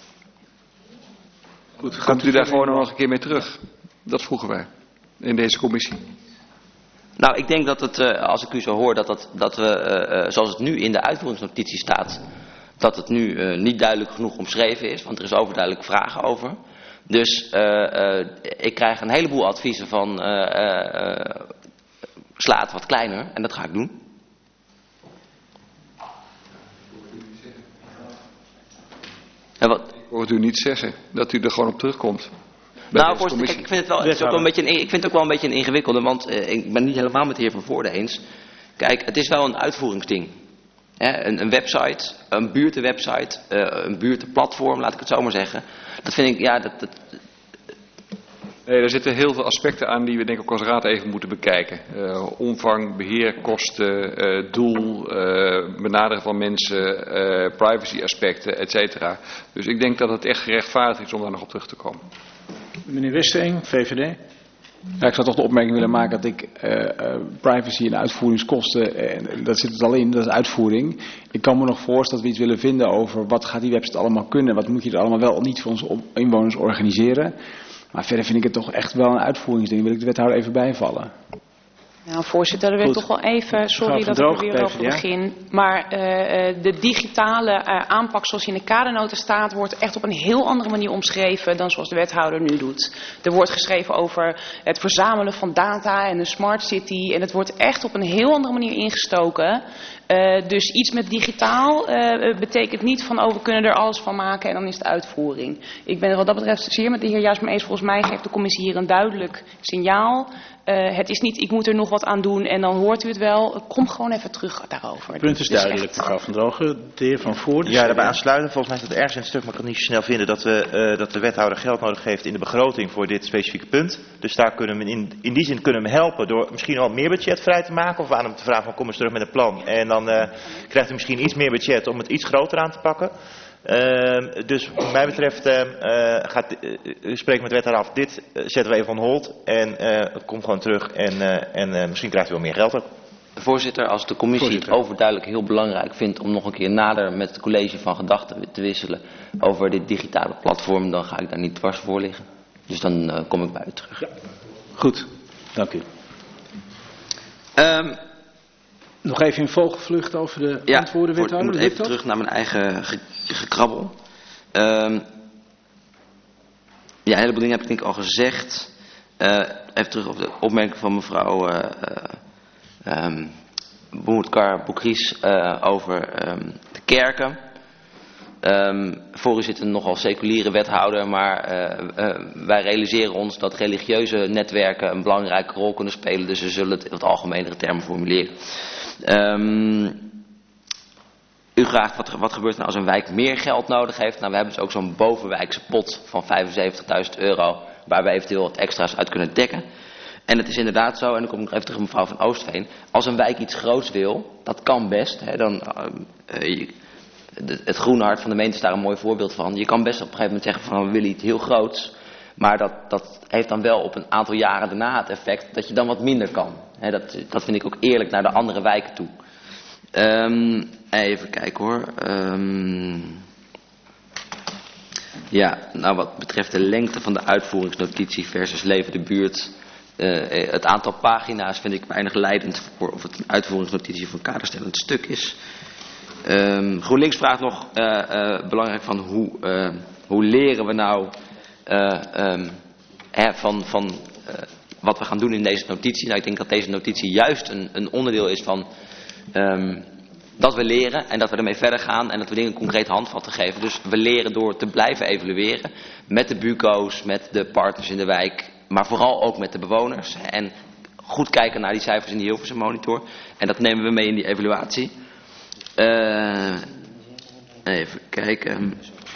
Goed, gaat u daarvoor nog een keer mee terug? Dat vroegen wij in deze commissie. Nou, ik denk dat het, uh, als ik u zo hoor, dat, dat, dat we, uh, uh, zoals het nu in de uitvoeringsnotitie staat, dat het nu uh, niet duidelijk genoeg omschreven is, want er is overduidelijk vragen over. Dus uh, uh, ik krijg een heleboel adviezen van uh, uh, sla het wat kleiner en dat ga ik doen. En wat? Ik hoor het u niet zeggen dat u er gewoon op terugkomt. Nou, voorzitter, kijk, ik vind het wel, het is ook wel een beetje een, ik vind het ook wel een beetje een ingewikkelde, want uh, ik ben niet helemaal met de heer Van Voorde eens. Kijk, het is wel een uitvoeringsding. Hè, een, een website, een buurtenwebsite, uh, een buurtenplatform, laat ik het zo maar zeggen. Dat vind ik, ja, dat... dat Nee, er zitten heel veel aspecten aan die we denk ik ook als raad even moeten bekijken. Uh, omvang, beheer, kosten, uh, doel, uh, benaderen van mensen, uh, privacy aspecten, et cetera. Dus ik denk dat het echt gerechtvaardigd is om daar nog op terug te komen. Meneer Westering, V V D. Ja, ik zou toch de opmerking willen maken dat ik uh, uh, privacy en uitvoeringskosten, en dat zit het al in, dat is uitvoering. Ik kan me nog voorstellen dat we iets willen vinden over wat gaat die website allemaal kunnen, wat moet je er allemaal wel of niet voor onze inwoners organiseren. Maar verder vind ik het toch echt wel een uitvoeringsding. Wil ik de wethouder even bijvallen. Nou, voorzitter, daar wil ik toch wel even, sorry dat ik er weer over begin. Maar uh, de digitale uh, aanpak zoals die in de kadernota staat, wordt echt op een heel andere manier omschreven dan zoals de wethouder nu doet. Er wordt geschreven over het verzamelen van data en een smart city. En het wordt echt op een heel andere manier ingestoken. Uh, dus iets met digitaal uh, betekent niet van oh we kunnen er alles van maken en dan is het uitvoering. Ik ben er wat dat betreft zeer met de heer Jaarsma eens. Volgens mij geeft de commissie hier een duidelijk signaal. Uh, het is niet ik moet er nog wat aan doen en dan hoort u het wel. Kom gewoon even terug daarover. Het punt is duidelijk, echt... mevrouw Van Drogen. De heer Van Voorde. Ja, daarbij aansluiten. Volgens mij staat het ergens in het stuk, maar ik kan niet zo snel vinden dat, we, uh, dat de wethouder geld nodig heeft in de begroting voor dit specifieke punt. Dus daar kunnen we in, in die zin kunnen we hem helpen door misschien wel meer budget vrij te maken. Of aan hem te vragen van kom eens terug met een plan. En dan uh, krijgt u misschien iets meer budget om het iets groter aan te pakken. Uh, dus wat mij betreft, uh, gaat, uh, spreek met de wethouder af, dit uh, zetten we even on hold en uh, het komt gewoon terug en, uh, en uh, misschien krijgt u wel meer geld ook. Voorzitter, als de commissie Voorzitter. het overduidelijk heel belangrijk vindt om nog een keer nader met het college van gedachten te wisselen over dit digitale platform, dan ga ik daar niet dwars voor liggen. Dus dan uh, kom ik bij u terug. Ja. Goed, dank u. Um, Nog even in vogelvlucht over de ja, antwoorden, wethouder. Ik moet even terug naar mijn eigen ge gekrabbel. Um, ja, een heleboel dingen heb ik denk ik al gezegd. Uh, even terug op de opmerking van mevrouw uh, uh, um, Boemhoedkar Boekries uh, over um, de kerken. Um, voor u zit een nogal seculiere wethouder, maar uh, uh, wij realiseren ons dat religieuze netwerken een belangrijke rol kunnen spelen. Dus we zullen het in wat algemenere termen formuleren. Um, u vraagt wat, wat gebeurt er nou als een wijk meer geld nodig heeft. Nou, we hebben dus ook zo'n bovenwijkse pot van vijfenzeventigduizend euro waar we eventueel wat extra's uit kunnen dekken. En het is inderdaad zo, en dan kom ik nog even terug mevrouw Van Oostveen. Als een wijk iets groots wil, dat kan best. Hè, dan, uh, uh, het Groene Hart van de Meent is daar een mooi voorbeeld van. Je kan best op een gegeven moment zeggen van we willen iets heel groots. Maar dat, dat heeft dan wel op een aantal jaren daarna het effect dat je dan wat minder kan. He, dat, dat vind ik ook eerlijk naar de andere wijken toe. Um, even kijken hoor. Um, ja, nou wat betreft de lengte van de uitvoeringsnotitie versus Leven de Buurt. Uh, het aantal pagina's vind ik weinig leidend voor of het een uitvoeringsnotitie of een kaderstellend stuk is. Um, GroenLinks vraagt nog uh, uh, belangrijk van hoe, uh, hoe leren we nou uh, um, hè, van, van uh, wat we gaan doen in deze notitie. Nou, ik denk dat deze notitie juist een, een onderdeel is van um, dat we leren en dat we ermee verder gaan en dat we dingen concreet handvatten geven. Dus we leren door te blijven evalueren met de buco's, met de partners in de wijk, maar vooral ook met de bewoners. En goed kijken naar die cijfers in die Hilversum monitor. En dat nemen we mee in die evaluatie. Uh, even kijken.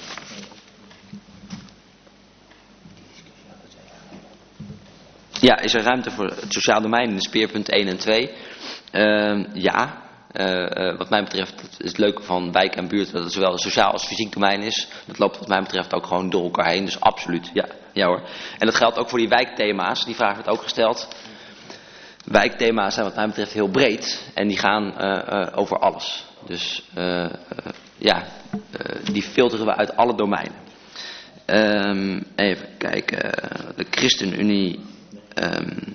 Ja, is er ruimte voor het sociaal domein in de speerpunt één en twee? Uh, ja. Uh, uh, wat mij betreft is het leuke van wijk en buurt dat het zowel sociaal als fysiek domein is. Dat loopt wat mij betreft ook gewoon door elkaar heen. Dus absoluut, ja, ja hoor. En dat geldt ook voor die wijkthema's. Die vraag werd ook gesteld. Wijkthema's zijn wat mij betreft heel breed. En die gaan uh, uh, over alles. Dus uh, uh, ja, uh, die filteren we uit alle domeinen. Um, even kijken. De ChristenUnie. Um,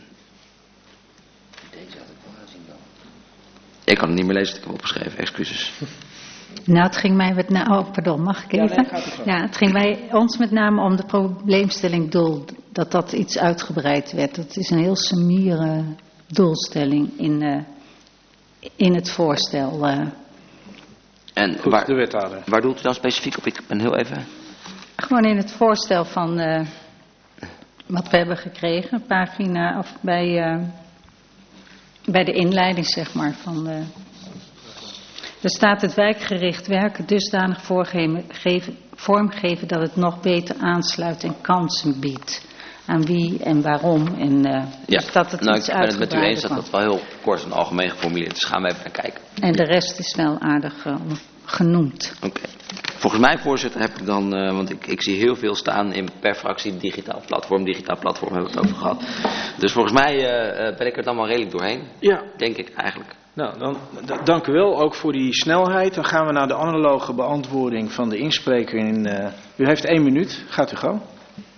Ik kan het niet meer lezen, ik heb opgeschreven, excuses. Nou, het ging mij met name... Oh, pardon, mag ik even? Ja, nee, ja, het ging mij ons met name om de probleemstelling doel. Dat dat iets uitgebreid werd. Dat is een heel semiere doelstelling in, uh, in het voorstel. Uh. En Goed, waar, de wethouder. Waar doelt u dan specifiek op? Ik ben heel even... Gewoon in het voorstel van uh, wat we hebben gekregen. Pagina, of bij... Uh, Bij de inleiding, zeg maar, van de... Er staat het wijkgericht werken dusdanig voorgeven, vormgeven dat het nog beter aansluit en kansen biedt. Aan wie en waarom. En, uh, ja, dus dat het nou, iets ik ben het met u eens dat kan. dat wel heel kort en algemeen geformuleerd is. Dus gaan we even naar kijken. En de rest is wel aardig uh, genoemd. Oké. Okay. Volgens mij, voorzitter, heb ik dan, uh, want ik, ik zie heel veel staan in per fractie digitaal platform, digitaal platform hebben we het over gehad. Dus volgens mij uh, ben ik er dan wel redelijk doorheen. Ja. Denk ik eigenlijk. Nou, dan, d- dank u wel, ook voor die snelheid. Dan gaan we naar de analoge beantwoording van de inspreker. In, uh, u heeft één minuut, gaat u gang.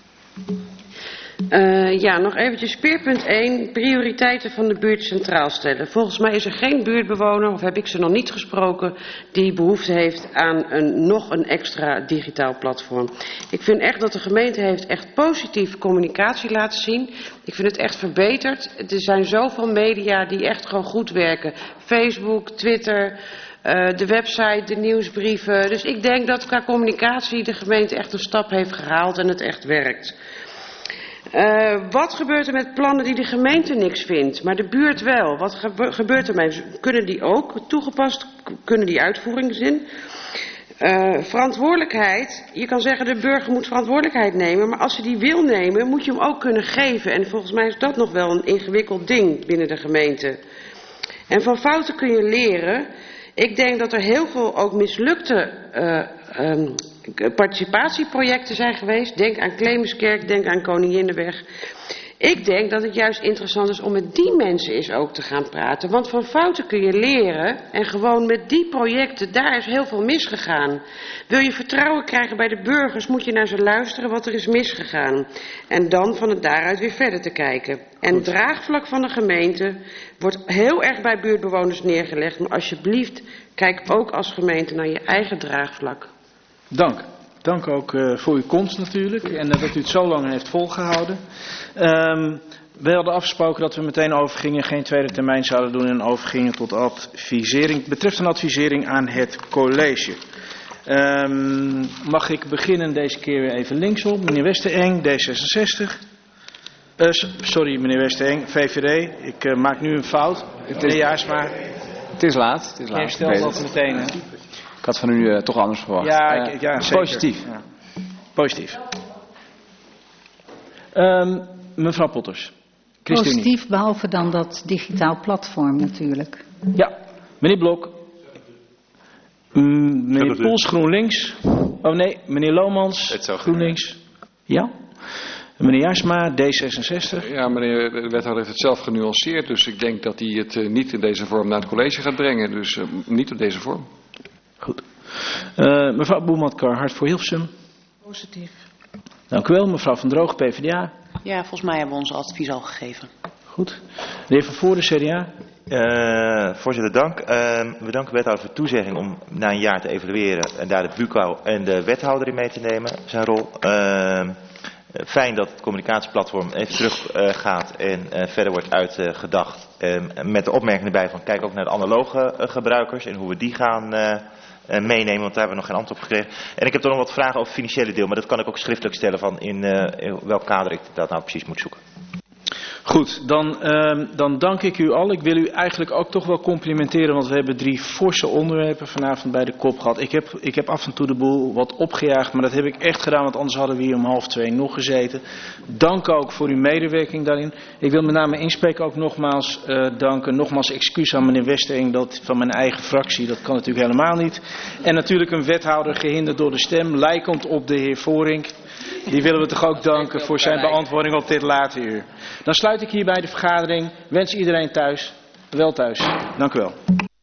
Uh, ja, nog eventjes speerpunt één, prioriteiten van de buurt centraal stellen. Volgens mij is er geen buurtbewoner, of heb ik ze nog niet gesproken, die behoefte heeft aan een, nog een extra digitaal platform. Ik vind echt dat de gemeente heeft echt positief communicatie laten zien. Ik vind het echt verbeterd. Er zijn zoveel media die echt gewoon goed werken. Facebook, Twitter, uh, de website, de nieuwsbrieven. Dus ik denk dat qua communicatie de gemeente echt een stap heeft gehaald en het echt werkt. Uh, wat gebeurt er met plannen die de gemeente niks vindt, maar de buurt wel? Wat gebe- gebeurt er mee? Kunnen die ook toegepast, kunnen die uitvoering zijn? Uh, verantwoordelijkheid, je kan zeggen de burger moet verantwoordelijkheid nemen, maar als ze die wil nemen moet je hem ook kunnen geven. En volgens mij is dat nog wel een ingewikkeld ding binnen de gemeente. En van fouten kun je leren. Ik denk dat er heel veel ook mislukte uh, um, participatieprojecten zijn geweest. Denk aan Clemenskerk, denk aan Koninginnenweg. Ik denk dat het juist interessant is om met die mensen eens ook te gaan praten. Want van fouten kun je leren en gewoon met die projecten, daar is heel veel misgegaan. Wil je vertrouwen krijgen bij de burgers, moet je naar ze luisteren wat er is misgegaan. En dan van het daaruit weer verder te kijken. En het draagvlak van de gemeente wordt heel erg bij buurtbewoners neergelegd. Maar alsjeblieft, kijk ook als gemeente naar je eigen draagvlak. Dank. Dank ook uh, voor uw komst natuurlijk en uh, dat u het zo lang heeft volgehouden. Um, we hadden afgesproken dat we meteen overgingen, geen tweede termijn zouden doen en overgingen tot advisering. Het betreft een advisering aan het college. Um, mag ik beginnen deze keer weer even linksom. Meneer Westereng, D zesenzestig. Uh, sorry meneer Westereng, V V D. Ik uh, maak nu een fout. Meneer Jaarsma. Het is laat. Het is laat. Je stelt dat meteen. Hè? Ik had van u uh, toch anders verwacht. Ja, uh, ja zeker. Positief. Ja. Positief. Um, mevrouw Potters. Positief, behalve dan dat digitaal platform natuurlijk. Ja, meneer Blok. Mm, meneer Poels, GroenLinks. Oh nee, meneer Lomans, GroenLinks. Ja. Meneer Jaarsma, D zesenzestig. Ja, meneer de wethouder heeft het zelf genuanceerd. Dus ik denk dat hij het uh, niet in deze vorm naar het college gaat brengen. Dus uh, niet op deze vorm. Goed. Uh, mevrouw Boemat-Kar, Hart voor Hilversum. Positief. Dank u wel. Mevrouw Van Droog, P v d A. Ja, volgens mij hebben we ons advies al gegeven. Goed. De heer Van Voorde, C d A. Uh, voorzitter, dank. Uh, we danken wethouder voor de toezegging om na een jaar te evalueren en daar de B U C O en de wethouder in mee te nemen, zijn rol. Uh, fijn dat het communicatieplatform even terug uh, gaat en uh, verder wordt uitgedacht. Uh, met de opmerking erbij van kijk ook naar de analoge uh, gebruikers en hoe we die gaan uh, uh, meenemen, want daar hebben we nog geen antwoord op gekregen. En ik heb toch nog wat vragen over het financiële deel, maar dat kan ik ook schriftelijk stellen van in, uh, in welk kader ik dat nou precies moet zoeken. Goed, dan, uh, dan dank ik u al. Ik wil u eigenlijk ook toch wel complimenteren, want we hebben drie forse onderwerpen vanavond bij de kop gehad. Ik heb, ik heb af en toe de boel wat opgejaagd, maar dat heb ik echt gedaan, want anders hadden we hier om half twee nog gezeten. Dank ook voor uw medewerking daarin. Ik wil met name inspreken ook nogmaals uh, danken. Nogmaals excuus aan meneer Westering dat van mijn eigen fractie, dat kan natuurlijk helemaal niet. En natuurlijk een wethouder gehinderd door de stem, lijkend op de heer Voorink. Die willen we toch ook danken voor zijn beantwoording op dit late uur. Dan sluit ik hierbij de vergadering. Wens iedereen thuis, wel thuis. Dank u wel.